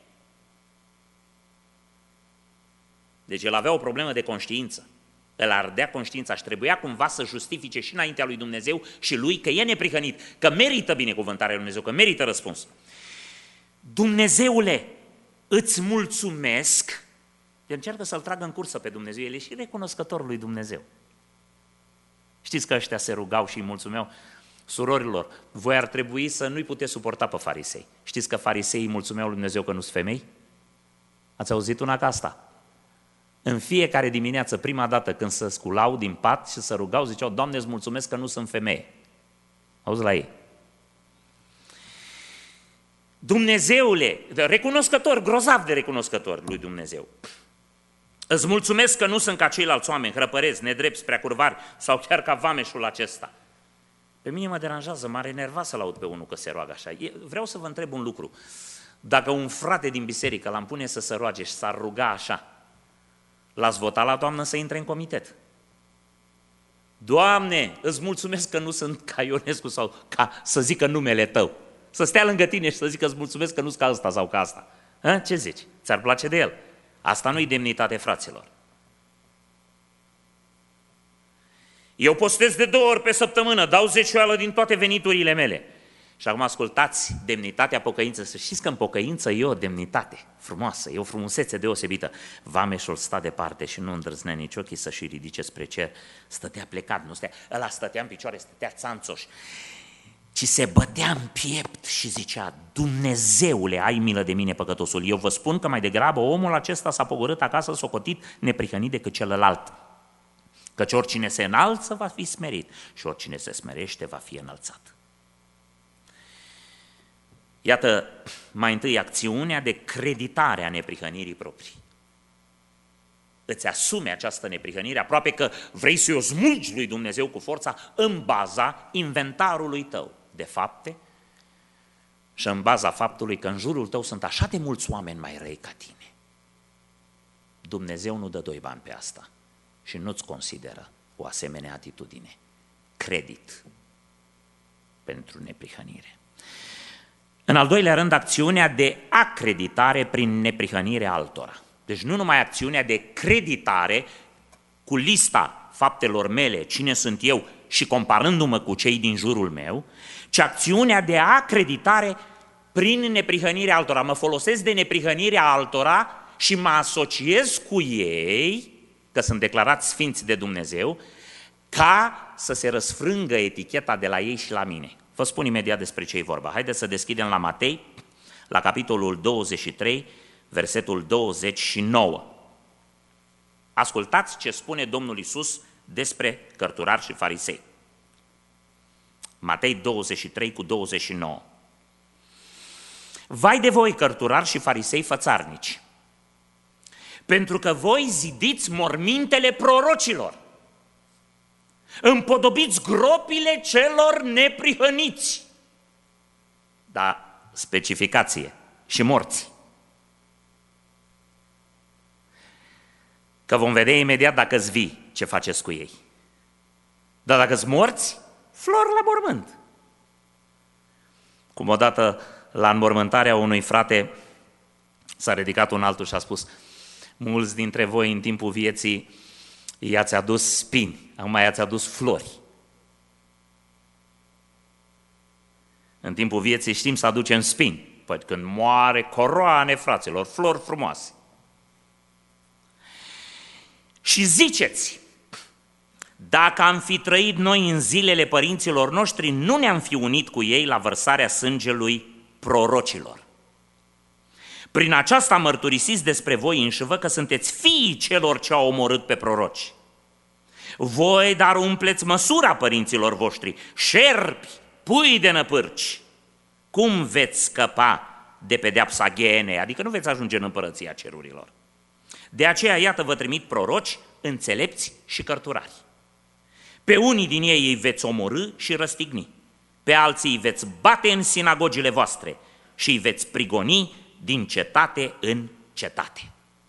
A: Deci el avea o problemă de conștiință. Îl ardea conștiința și trebuia cumva să justifice și înaintea lui Dumnezeu și lui că e neprihănit, că merită binecuvântarea lui Dumnezeu, că merită răspuns. Dumnezeule, îți mulțumesc. El încearcă să-l tragă în cursă pe Dumnezeu, el e și recunoscător lui Dumnezeu. Știți că ăștia se rugau și îi mulțumeau? Surorilor, voi ar trebui să nu-i puteți suporta pe farisei. Știți că fariseii mulțumeau lui Dumnezeu că nu sunt femei? Ați auzit una ca asta? În fiecare dimineață, prima dată când se sculau din pat și se rugau, ziceau, Doamne, îți mulțumesc că nu sunt femeie. Auzi la ei. Dumnezeule, recunoscător, grozav de recunoscător lui Dumnezeu. Îți mulțumesc că nu sunt ca ceilalți oameni, hrăpăreți, nedrepți, preacurvari sau chiar ca vameșul acesta. Pe mine mă deranjează, m-ar enerva să-l aud pe unul că se roagă așa. Vreau să vă întreb un lucru. Dacă un frate din biserică l-am pune să se roage și s-ar ruga așa, l-ați votat la toamnă să intre în comitet? Doamne, îți mulțumesc că nu sunt ca Ionescu sau ca să zică numele tău. Să stea lângă tine și să zică îți mulțumesc că nu sunt ca ăsta sau ca asta. Hă? Ce zici? Ți-ar place de el? Asta nu-i demnitate, fraților. Eu postez de două ori pe săptămână, dau zecioală din toate veniturile mele. Și acum ascultați demnitatea pocăință. Să știți că în pocăință e o demnitate frumoasă, e o frumusețe deosebită. Vameșul sta departe și nu îndrăznea nici ochii să-și ridice spre cer. Stătea plecat, nu stătea, ăla stătea în picioare, stătea țanțoș. Ci se bătea în piept și zicea, Dumnezeule, ai milă de mine, păcătosul. Eu vă spun că mai degrabă omul acesta s-a pogorât acasă, socotit, neprihănit decât celălalt. Căci oricine se înalță va fi smerit și oricine se smerește va fi înălțat. Iată, mai întâi, acțiunea de creditare a neprihănirii proprii. Îți asumi această neprihănire, aproape că vrei să-i o smulgi lui Dumnezeu cu forța în baza inventarului tău de fapte și în baza faptului că în jurul tău sunt așa de mulți oameni mai răi ca tine. Dumnezeu nu dă doi bani pe asta. și nu-ți consideră o asemenea atitudine credit pentru neprihănire. În al doilea rând, acțiunea de acreditare prin neprihănirea altora. Deci nu numai acțiunea de creditare cu lista faptelor mele, cine sunt eu și comparându-mă cu cei din jurul meu, ci acțiunea de acreditare prin neprihănirea altora. Mă folosesc de neprihănirea altora și mă asociez cu ei, că sunt declarați sfinți de Dumnezeu, ca să se răsfrângă eticheta de la ei și la mine. Vă spun imediat despre ce e vorba. Haideți să deschidem la Matei, la capitolul douăzeci și trei, versetul douăzeci și nouă. Ascultați ce spune Domnul Iisus despre cărturari și farisei. Matei douăzeci și trei cu douăzeci și nouă. Vai de voi, cărturari și farisei fățarnici, pentru că voi zidiți mormintele prorocilor, împodobiți gropile celor neprihăniți, da, specificație, și morți. Că vom vedea imediat dacă-s vii ce faceți cu ei. Dar dacă-s morți, flori la mormânt. Cum odată la înmormântarea unui frate s-a ridicat un altul și a spus: mulți dintre voi în timpul vieții i-ați adus spini, acum i-ați adus flori. În timpul vieții știm să aducem spini. Păi când moare, coroane, fraților, flori frumoase. Și ziceți, dacă am fi trăit noi în zilele părinților noștri, nu ne-am fi unit cu ei la vărsarea sângelui prorocilor. Prin aceasta mărturisiți despre voi înșivă că sunteți fiii celor ce au omorât pe proroci. Voi dar umpleți măsura părinților voștri, șerpi, pui de năpârci. Cum veți scăpa de pedeapsa ghenei, adică nu veți ajunge în împărăția cerurilor? De aceea, iată, vă trimit proroci, înțelepți și cărturari. Pe unii din ei îi veți omorî și răstigni, pe alții îi veți bate în sinagogile voastre și îi veți prigoni din cetate în cetate.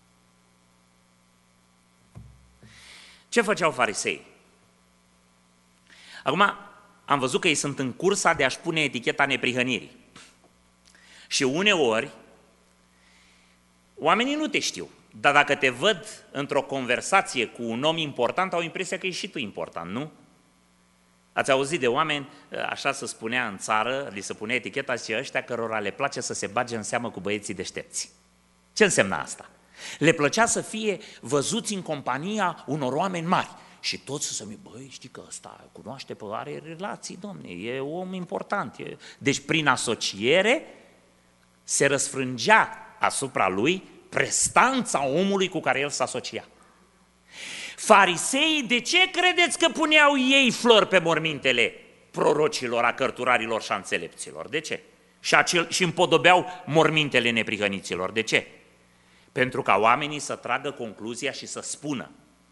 A: Ce făceau farisei? Acum, am văzut că ei sunt în cursa de a-și pune eticheta neprihănirii. Și uneori, oamenii nu te știu, dar dacă te văd într-o conversație cu un om important, au impresia că ești și tu important, nu? Ați auzit de oameni, așa se spunea în țară, li se punea eticheta și ăștia cărora le place să se bage în seamă cu băieții deștepți. Ce însemna asta? Le plăcea să fie văzuți în compania unor oameni mari. Și toți să se mi, băi, știi că ăsta cunoaște, pe are relații, domne, e om important. E... Deci prin asociere se răsfrângea asupra lui prestanța omului cu care el se asocia. Fariseii, de ce credeți că puneau ei flori pe mormintele prorocilor, a cărturarilor și a înțelepților? De ce? Și, acel, și împodobeau mormintele neprihăniților. De ce? Pentru ca oamenii să tragă concluzia și să spună: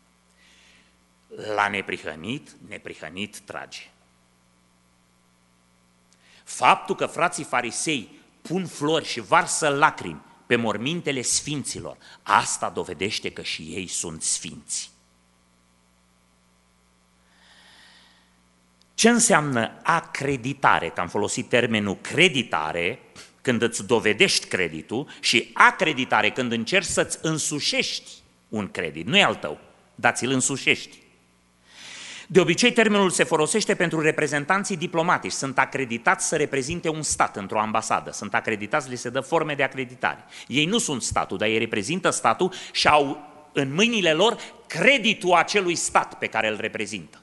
A: la neprihănit, neprihănit trage. Faptul că frații farisei pun flori și varsă lacrimi pe mormintele sfinților, asta dovedește că și ei sunt sfinți. Ce înseamnă acreditare? Că am folosit termenul creditare când îți dovedești creditul și acreditare când încerci să-ți însușești un credit, nu e al tău, dar ți-l însușești. De obicei, termenul se folosește pentru reprezentanții diplomatici, sunt acreditați să reprezinte un stat într-o ambasadă, sunt acreditați, li se dă forme de acreditare. Ei nu sunt statul, dar ei reprezintă statul și au în mâinile lor creditul acelui stat pe care îl reprezintă.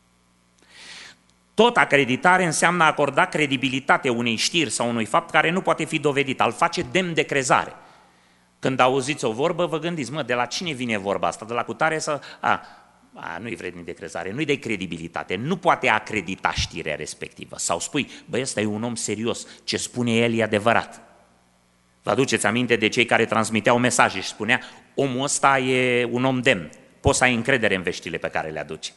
A: Tot acreditare înseamnă a acorda credibilitate unei știri sau unui fapt care nu poate fi dovedit, al face demn de crezare. Când auziți o vorbă, vă gândiți, mă, de la cine vine vorba asta? De la cutare sau... A, a, nu-i vrednic de crezare, nu-i de credibilitate, nu poate acredita știrea respectivă. Sau spui, băi, ăsta e un om serios, ce spune el e adevărat. Vă aduceți aminte de cei care transmiteau mesaje și spunea, omul ăsta e un om demn, poți să ai încredere în veștile pe care le aduce.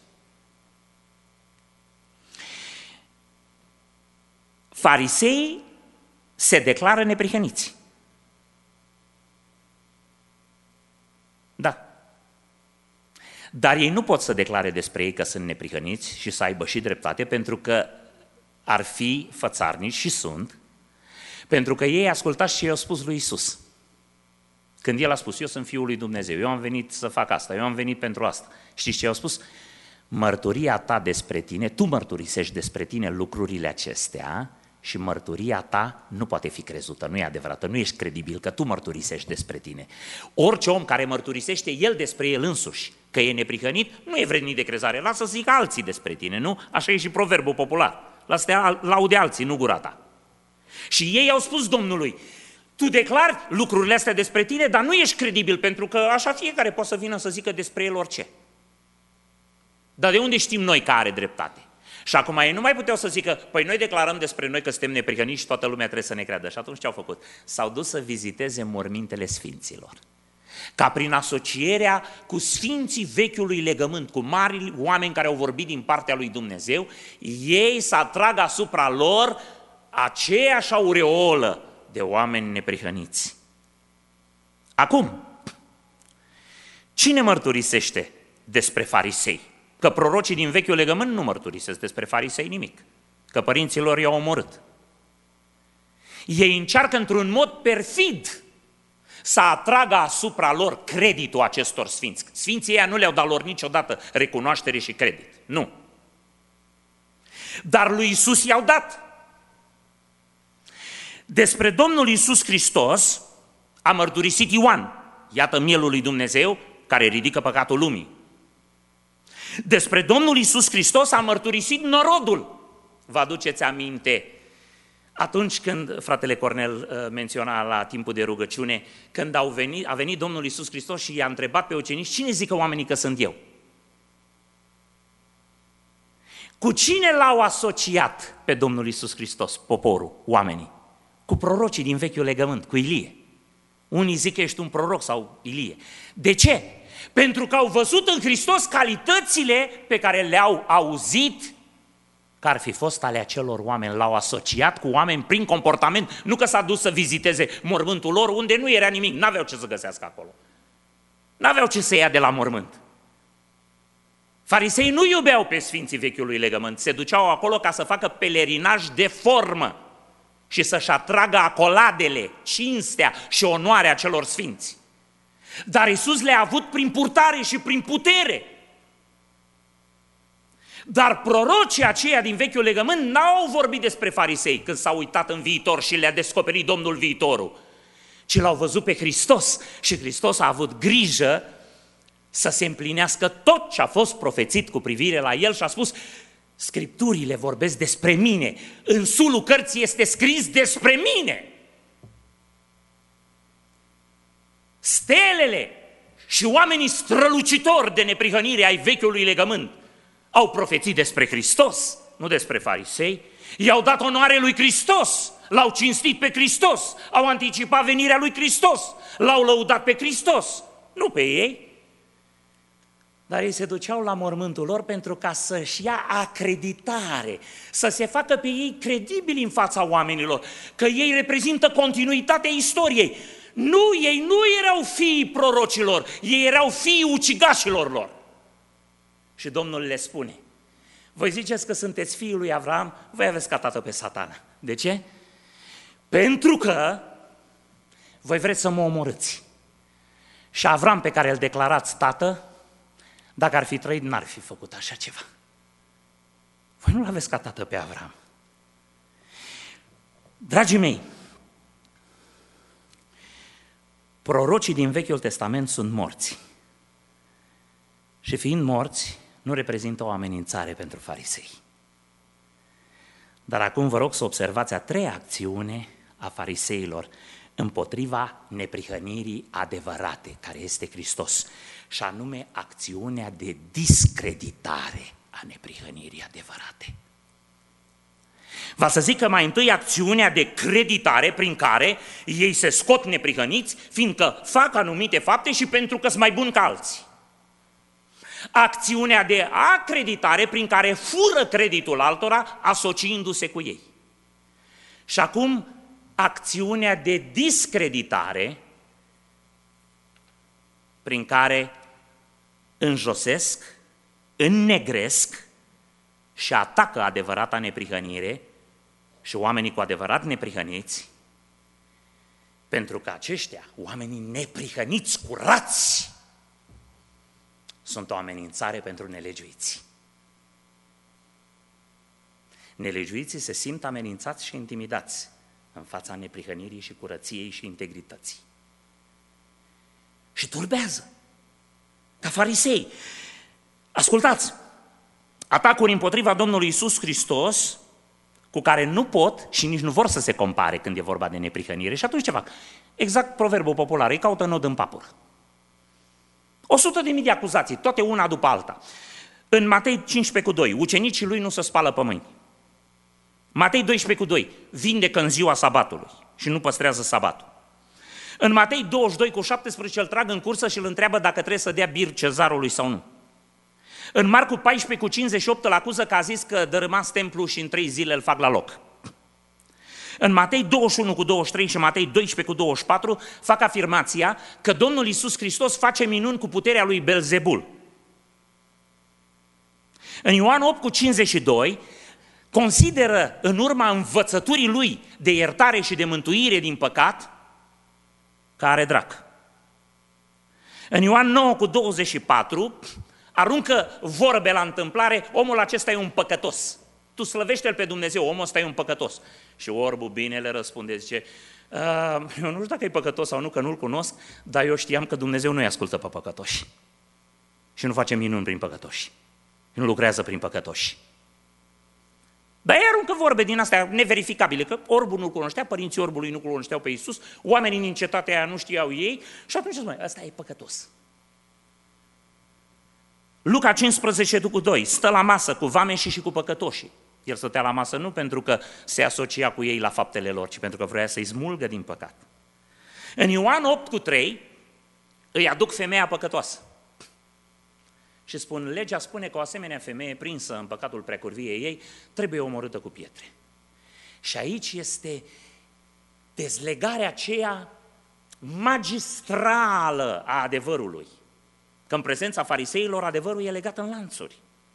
A: Fariseii se declară neprihăniți. Da. Dar ei nu pot să declare despre ei că sunt neprihăniți și să aibă și dreptate, pentru că ar fi fățarnici și sunt, pentru că ei ascultați ce i-au spus lui Iisus. Când El a spus, eu sunt Fiul lui Dumnezeu, eu am venit să fac asta, eu am venit pentru asta. Știți ce i-au spus? Mărturia ta despre tine, tu mărturisești despre tine lucrurile acestea și mărturia ta nu poate fi crezută, nu e adevărată, nu ești credibil, că tu mărturisești despre tine. Orice om care mărturisește el despre el însuși, că e neprihănit, nu e vrednic de crezare, lasă să zică alții despre tine, nu? Așa e și proverbul popular, lasă să te laude alții, nu gura ta. Și ei au spus Domnului, tu declari lucrurile astea despre tine, dar nu ești credibil, pentru că așa fiecare poate să vină să zică despre el orice. Dar de unde știm noi că are dreptate? Și acum ei nu mai puteau să zică, păi noi declarăm despre noi că suntem neprihăniți și toată lumea trebuie să ne creadă. Și atunci ce au făcut? S-au dus să viziteze mormintele sfinților. Ca prin asocierea cu sfinții vechiului legământ, cu mari oameni care au vorbit din partea lui Dumnezeu, ei să atragă asupra lor aceeași aureolă de oameni neprihăniți. Acum, cine mărturisește despre farisei? Că prorocii din vechiul legământ nu mărturisesc despre farisei nimic, că părinții lor i-au omorât. Ei încearcă într-un mod perfid să atragă asupra lor creditul acestor sfinți. Sfinții ăia nu le-au dat lor niciodată recunoaștere și credit, nu. Dar lui Iisus i-au dat. Despre Domnul Iisus Hristos a mărturisit Ioan, iată mielul lui Dumnezeu care ridică păcatul lumii. Despre Domnul Iisus Hristos a mărturisit norodul. Vă aduceți aminte, atunci când fratele Cornel menționa la timpul de rugăciune, când au venit, a venit Domnul Iisus Hristos și i-a întrebat pe ucenici, cine zică oamenii că sunt eu? Cu cine l-au asociat pe Domnul Iisus Hristos, poporul, oamenii? Cu prorocii din vechiul legământ, cu Ilie. Unii zic că ești un proroc sau Ilie. De ce? Pentru că au văzut în Hristos calitățile pe care le-au auzit că ar fi fost ale acelor oameni, l-au asociat cu oameni prin comportament, nu că s-a dus să viziteze mormântul lor unde nu era nimic, n-aveau ce să găsească acolo. N-aveau ce să ia de la mormânt. Farisei nu iubeau pe sfinții vechiului legământ, se duceau acolo ca să facă pelerinaj de formă și să-și atragă acoladele, cinstea și onoarea celor sfinți. Dar Iisus le-a avut prin purtare și prin putere. Dar prorocii aceia din vechiul legământ n-au vorbit despre farisei când s-au uitat în viitor și le-a descoperit Domnul viitorul, ci l-au văzut pe Hristos și Hristos a avut grijă să se împlinească tot ce a fost profețit cu privire la El și a spus, Scripturile vorbesc despre mine, în sulul cărții este scris despre mine. Stelele și oamenii strălucitori de neprihănire ai vechiului legământ au profețit despre Hristos, nu despre farisei, i-au dat onoare lui Hristos, l-au cinstit pe Hristos, au anticipat venirea lui Hristos, l-au lăudat pe Hristos, nu pe ei. Dar ei se duceau la mormântul lor pentru ca să-și ia acreditare, să se facă pe ei credibili în fața oamenilor, că ei reprezintă continuitatea istoriei. Nu, ei nu erau fiii prorocilor, ei erau fiii ucigașilor lor. Și Domnul le spune, voi ziceți că sunteți fiul lui Avram, voi aveți ca tată pe Satana. De ce? Pentru că voi vreți să mă omorâți. Și Avram pe care îl declarați tată, dacă ar fi trăit, n-ar fi făcut așa ceva. Voi nu-l aveți ca tată pe Avram. Dragii mei, prorocii din Vechiul Testament sunt morți. Și fiind morți, nu reprezintă o amenințare pentru farisei. Dar acum vă rog să observați a treia acțiune a fariseilor împotriva neprihănirii adevărate, care este Hristos, și anume acțiunea de discreditare a neprihănirii adevărate. Va să zic că mai întâi acțiunea de creditare prin care ei se scot neprihăniți, fiindcă fac anumite fapte și pentru că sunt mai buni ca alții. Acțiunea de acreditare prin care fură creditul altora asociindu-se cu ei. Și acum acțiunea de discreditare prin care înjosesc, înnegresc și atacă adevărata neprihănire și oamenii cu adevărat neprihăniți, pentru că aceștia, oamenii neprihăniți, curați, sunt o amenințare pentru nelegiuiți. Nelegiuiții se simt amenințați și intimidați în fața neprihănirii și curăției și integrității. Și turbează, ca farisei. Ascultați, atacuri împotriva Domnului Iisus Hristos, cu care nu pot și nici nu vor să se compare când e vorba de neprihănire. Și atunci ce fac? Exact proverbul popular, îi caută nod în papură. O sută de mii de acuzații, toate una după alta. În Matei cincisprezece cu doi, ucenicii lui nu se spală pe mâini. Matei doisprezece cu doi, vindecă în ziua sabatului și nu păstrează sabatul. În Matei douăzeci și doi cu șaptesprezece îl trag în cursă și îl întreabă dacă trebuie să dea bir cezarului sau nu. În Marcu paisprezece cu cincizeci și opt îl acuză că a zis că dărâmați templul și în trei zile îl fac la loc. În Matei douăzeci și unu cu douăzeci și trei și Matei doisprezece cu douăzeci și patru fac afirmația că Domnul Iisus Hristos face minuni cu puterea lui Belzebul. În Ioan opt cu cincizeci și doi consideră în urma învățăturii lui de iertare și de mântuire din păcat că are drac. În Ioan nouă cu douăzeci și patru aruncă vorbe la întâmplare, omul acesta e un păcătos. Tu slăvește-l pe Dumnezeu, omul ăsta e un păcătos. Și orbul bine le răspunde, zice, eu nu știu dacă e păcătos sau nu, că nu-l cunosc, dar eu știam că Dumnezeu nu-i ascultă pe păcătoși. Și nu face minuni prin păcătoși. Nu lucrează prin păcătoși. Dar ei aruncă vorbe din astea neverificabile, că orbul nu-l cunoștea, părinții orbului nu-l cunoșteau pe Iisus, oamenii din cetatea aia nu știau ei și atunci spune, ăsta e păcătos. Luca cincisprezece cu doi, stă la masă cu vameșii și cu păcătoșii. El stătea la masă nu pentru că se asocia cu ei la faptele lor, ci pentru că vrea să-i smulgă din păcat. În Ioan opt cu trei îi aduc femeia păcătoasă. Și spun, legea spune că o asemenea femeie prinsă în păcatul preacurviei ei trebuie omorâtă cu pietre. Și aici este dezlegarea aceea magistrală a adevărului. Că în prezența fariseilor adevărul e legat în lanțuri.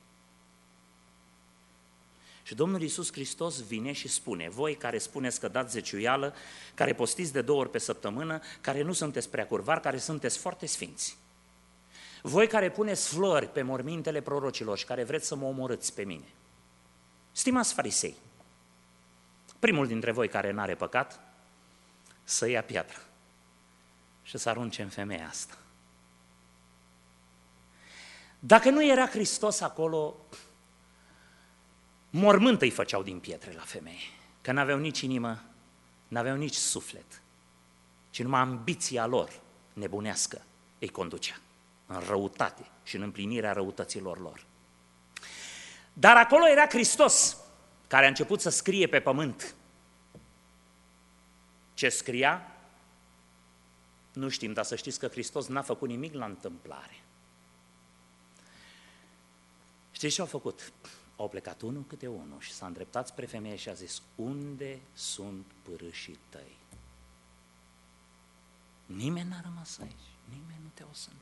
A: Și Domnul Iisus Hristos vine și spune, voi care spuneți că dați zeciuială, care postiți de două ori pe săptămână, care nu sunteți preacurvari, care sunteți foarte sfinți. Voi care puneți flori pe mormintele prorocilor și care vreți să mă omorâți pe mine. Stimați farisei, primul dintre voi care n-are păcat, să ia piatră și să arunce în femeia asta. Dacă nu era Hristos acolo, mormânt îi făceau din pietre la femeie, că n-aveau nici inimă, n-aveau nici suflet, ci numai ambiția lor nebunească îi conducea în răutate și în împlinirea răutăților lor. Dar acolo era Hristos, care a început să scrie pe pământ. Ce scria? Nu știm, dar să știți că Hristos n-a făcut nimic la întâmplare. Știți ce au făcut? Au plecat unul câte unul și s-a îndreptat spre femeie și a zis, unde sunt pârâșii tăi? Nimeni n-a rămas aici, nimeni nu te-a osândit.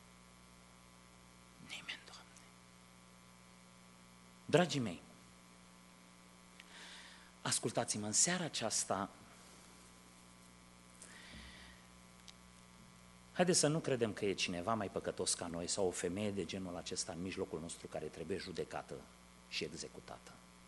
A: Nimeni, Doamne. Dragii mei, ascultați-mă, în seara aceasta, haideți să nu credem că e cineva mai păcătos ca noi sau o femeie de genul acesta în mijlocul nostru care trebuie judecată și executată.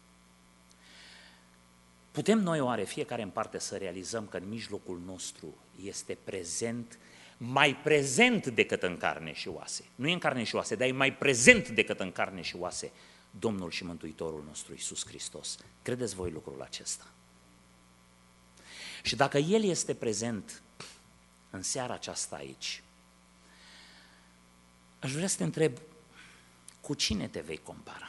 A: Putem noi oare fiecare în parte să realizăm că în mijlocul nostru este prezent, mai prezent decât în carne și oase. Nu e în carne și oase, dar e mai prezent decât în carne și oase Domnul și Mântuitorul nostru Iisus Hristos. Credeți voi lucrul acesta? Și dacă El este prezent în seara aceasta aici, aș vrea să te întreb, cu cine te vei compara?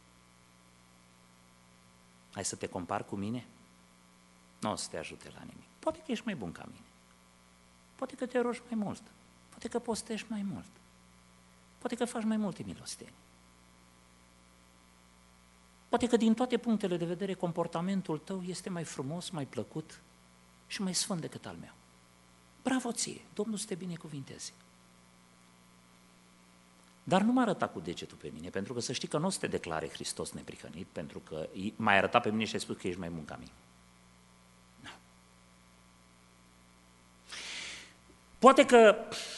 A: Hai să te compari cu mine? Nu o să te ajute la nimic. Poate că ești mai bun ca mine. Poate că te rogi mai mult. Poate că postești mai mult. Poate că faci mai multe milosteni. Poate că din toate punctele de vedere comportamentul tău este mai frumos, mai plăcut și mai sfânt decât al meu. Bravo ție! Domnul să te binecuvinteze! Dar nu mă arăta cu degetul pe mine, pentru că să știi că nu o să te declare Hristos neprihănit, pentru că m-ai arătat pe mine și ai spus că ești mai bun ca mine. Nu. Poate că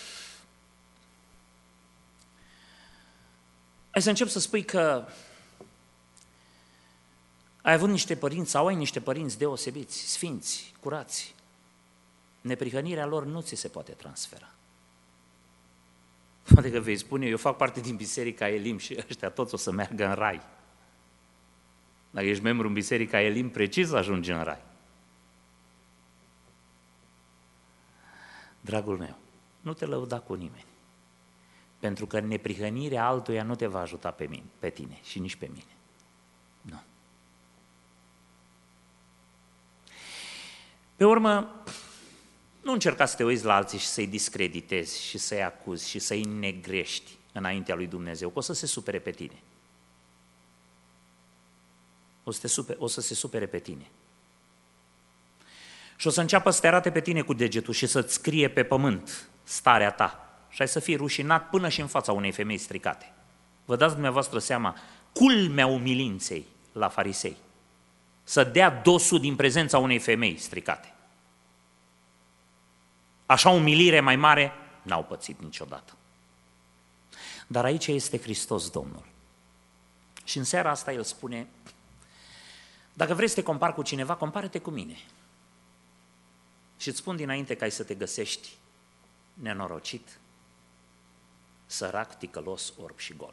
A: ai să încep să spui că ai avut niște părinți sau ai niște părinți deosebiți, sfinți, curați. Neprihănirea lor nu ți se poate transfera. Poate că vei spune, eu fac parte din Biserica Elim și ăștia toți o să meargă în rai. Dacă ești membru în Biserica Elim, precis ajungi în rai. Dragul meu, nu te lăuda cu nimeni, pentru că neprihănirea altuia nu te va ajuta pe mine, pe tine și nici pe mine. Nu. Pe urmă, nu încerca să te uiți la alții și să-i discreditezi și să-i acuzi și să-i negrești înaintea lui Dumnezeu, că o să se supere pe tine. O să, te super, o să se supere pe tine. Și o să înceapă să te arate pe tine cu degetul și să-ți scrie pe pământ starea ta. Și ai să fii rușinat până și în fața unei femei stricate. Vă dați dumneavoastră seama, culmea umilinței la farisei, să dea dosul din prezența unei femei stricate. Așa umilire mai mare n-au pățit niciodată. Dar aici este Hristos Domnul. Și în seara asta El spune, dacă vrei să te compari cu cineva, compară-te cu mine. Și îți spun dinainte că ai să te găsești nenorocit, sărac, ticălos, orb și gol.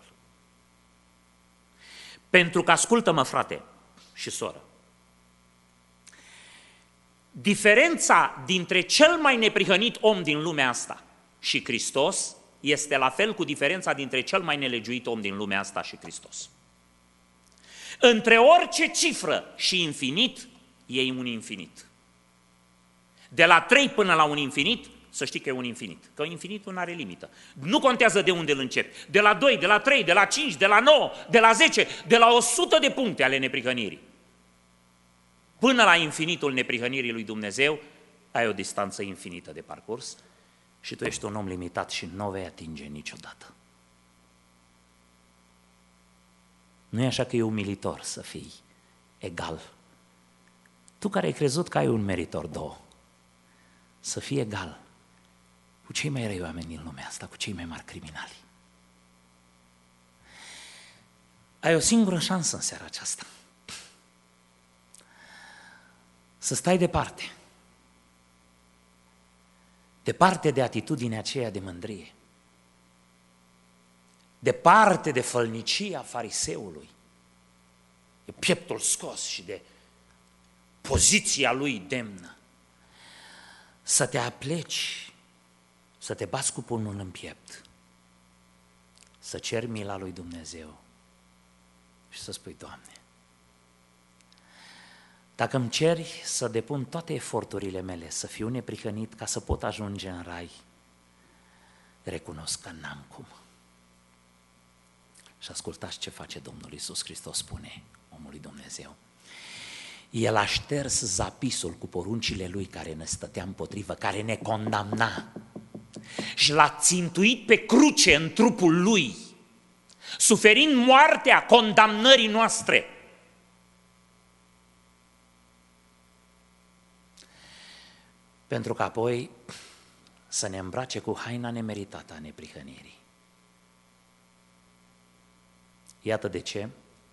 A: Pentru că, ascultă-mă, frate și soră, diferența dintre cel mai neprihănit om din lumea asta și Hristos este la fel cu diferența dintre cel mai nelegiuit om din lumea asta și Hristos. Între orice cifră și infinit, e un infinit. De la trei până la un infinit, să știi că e un infinit, că infinitul nu are limită. Nu contează de unde îl începi. De la doi, de la trei, de la cinci, de la nouă, de la zece, de la o sută de puncte ale neprihănirii. Până la infinitul neprihănirii lui Dumnezeu, ai o distanță infinită de parcurs și tu ești un om limitat și nu o vei atinge niciodată. Nu e așa că e umilitor să fii egal. Tu care ai crezut că ai un meritor două, să fii egal cu cei mai răi oameni din lumea asta, cu cei mai mari criminali. Ai o singură șansă în seara aceasta. Să stai departe. Departe de atitudinea aceea de mândrie. Departe de fălnicia fariseului. De pieptul scos și de poziția lui demnă. Să te apleci, să te bați cu pumnul în piept, să ceri mila lui Dumnezeu și să spui, Doamne, dacă îmi ceri să depun toate eforturile mele, să fiu neprihănit ca să pot ajunge în rai, recunosc că n-am cum. Și ascultați ce face Domnul Iisus Hristos, spune omului Dumnezeu. El a șters zapisul cu poruncile Lui care ne stătea împotrivă, care ne condamna și l-a țintuit pe cruce în trupul Lui, suferind moartea condamnării noastre. Pentru că apoi să ne îmbrace cu haina nemeritată a neprihănirii. Iată de ce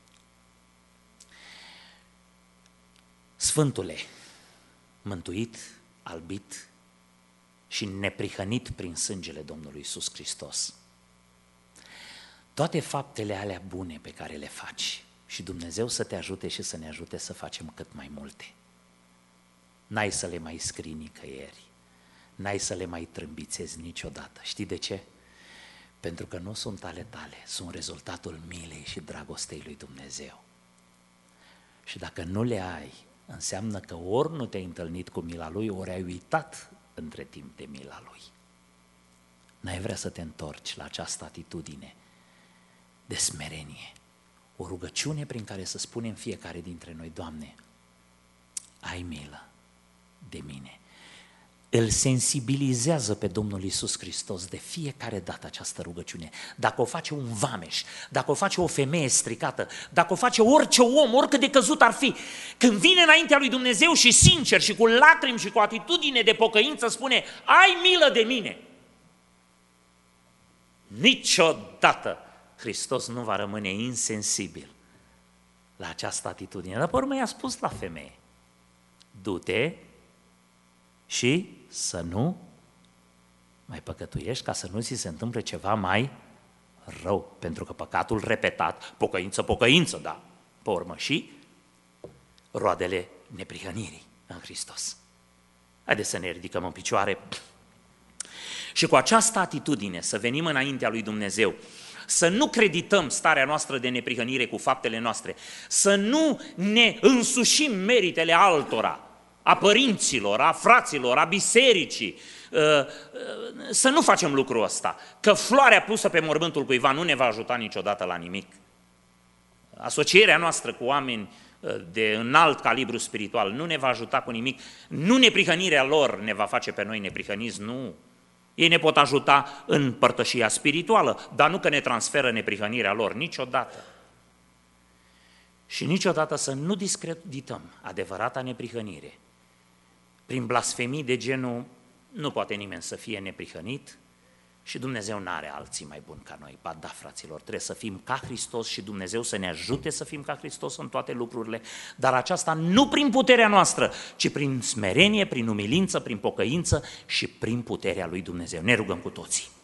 A: Sfântule, mântuit, albit și neprihănit prin sângele Domnului Iisus Hristos, toate faptele alea bune pe care le faci și Dumnezeu să te ajute și să ne ajute să facem cât mai multe. N-ai să le mai scrii nicăieri, n-ai să le mai trâmbițezi niciodată. Știi de ce? Pentru că nu sunt ale tale, sunt rezultatul milei și dragostei lui Dumnezeu. Și dacă nu le ai, înseamnă că ori nu te-ai întâlnit cu mila Lui, ori ai uitat între timp de mila Lui. N-ai vrea să te întorci la această atitudine de smerenie, o rugăciune prin care să spunem fiecare dintre noi, Doamne, ai milă de mine. îl sensibilizează pe Domnul Iisus Hristos de fiecare dată această rugăciune. Dacă o face un vameș, dacă o face o femeie stricată, dacă o face orice om, oricât de căzut ar fi, când vine înaintea lui Dumnezeu și sincer și cu lacrimi și cu atitudine de pocăință spune, ai milă de mine, niciodată Hristos nu va rămâne insensibil la această atitudine. Dar pe urmă i-a spus la femeie, du-te și să nu mai păcătuiești, ca să nu ți se întâmple ceva mai rău, pentru că păcatul repetat, pocăință, pocăință, da, pe urmă și roadele neprihănirii în Hristos. Haideți să ne ridicăm în picioare și cu această atitudine să venim înaintea lui Dumnezeu, să nu credităm starea noastră de neprihănire cu faptele noastre, să nu ne însușim meritele altora, a părinților, a fraților, a bisericii, să nu facem lucrul ăsta, că floarea pusă pe mormântul cuiva nu ne va ajuta niciodată la nimic. Asocierea noastră cu oameni de înalt calibru spiritual nu ne va ajuta cu nimic, nu neprihănirea lor ne va face pe noi neprihăniți, nu. Ei ne pot ajuta în părtășia spirituală, dar nu că ne transferă neprihănirea lor, niciodată. Și niciodată să nu discredităm adevărata neprihănire. Prin blasfemii de genul, nu poate nimeni să fie neprihănit și Dumnezeu n-are alții mai buni ca noi. Ba da, fraților, trebuie să fim ca Hristos și Dumnezeu să ne ajute să fim ca Hristos în toate lucrurile, dar aceasta nu prin puterea noastră, ci prin smerenie, prin umilință, prin pocăință și prin puterea lui Dumnezeu. Ne rugăm cu toții.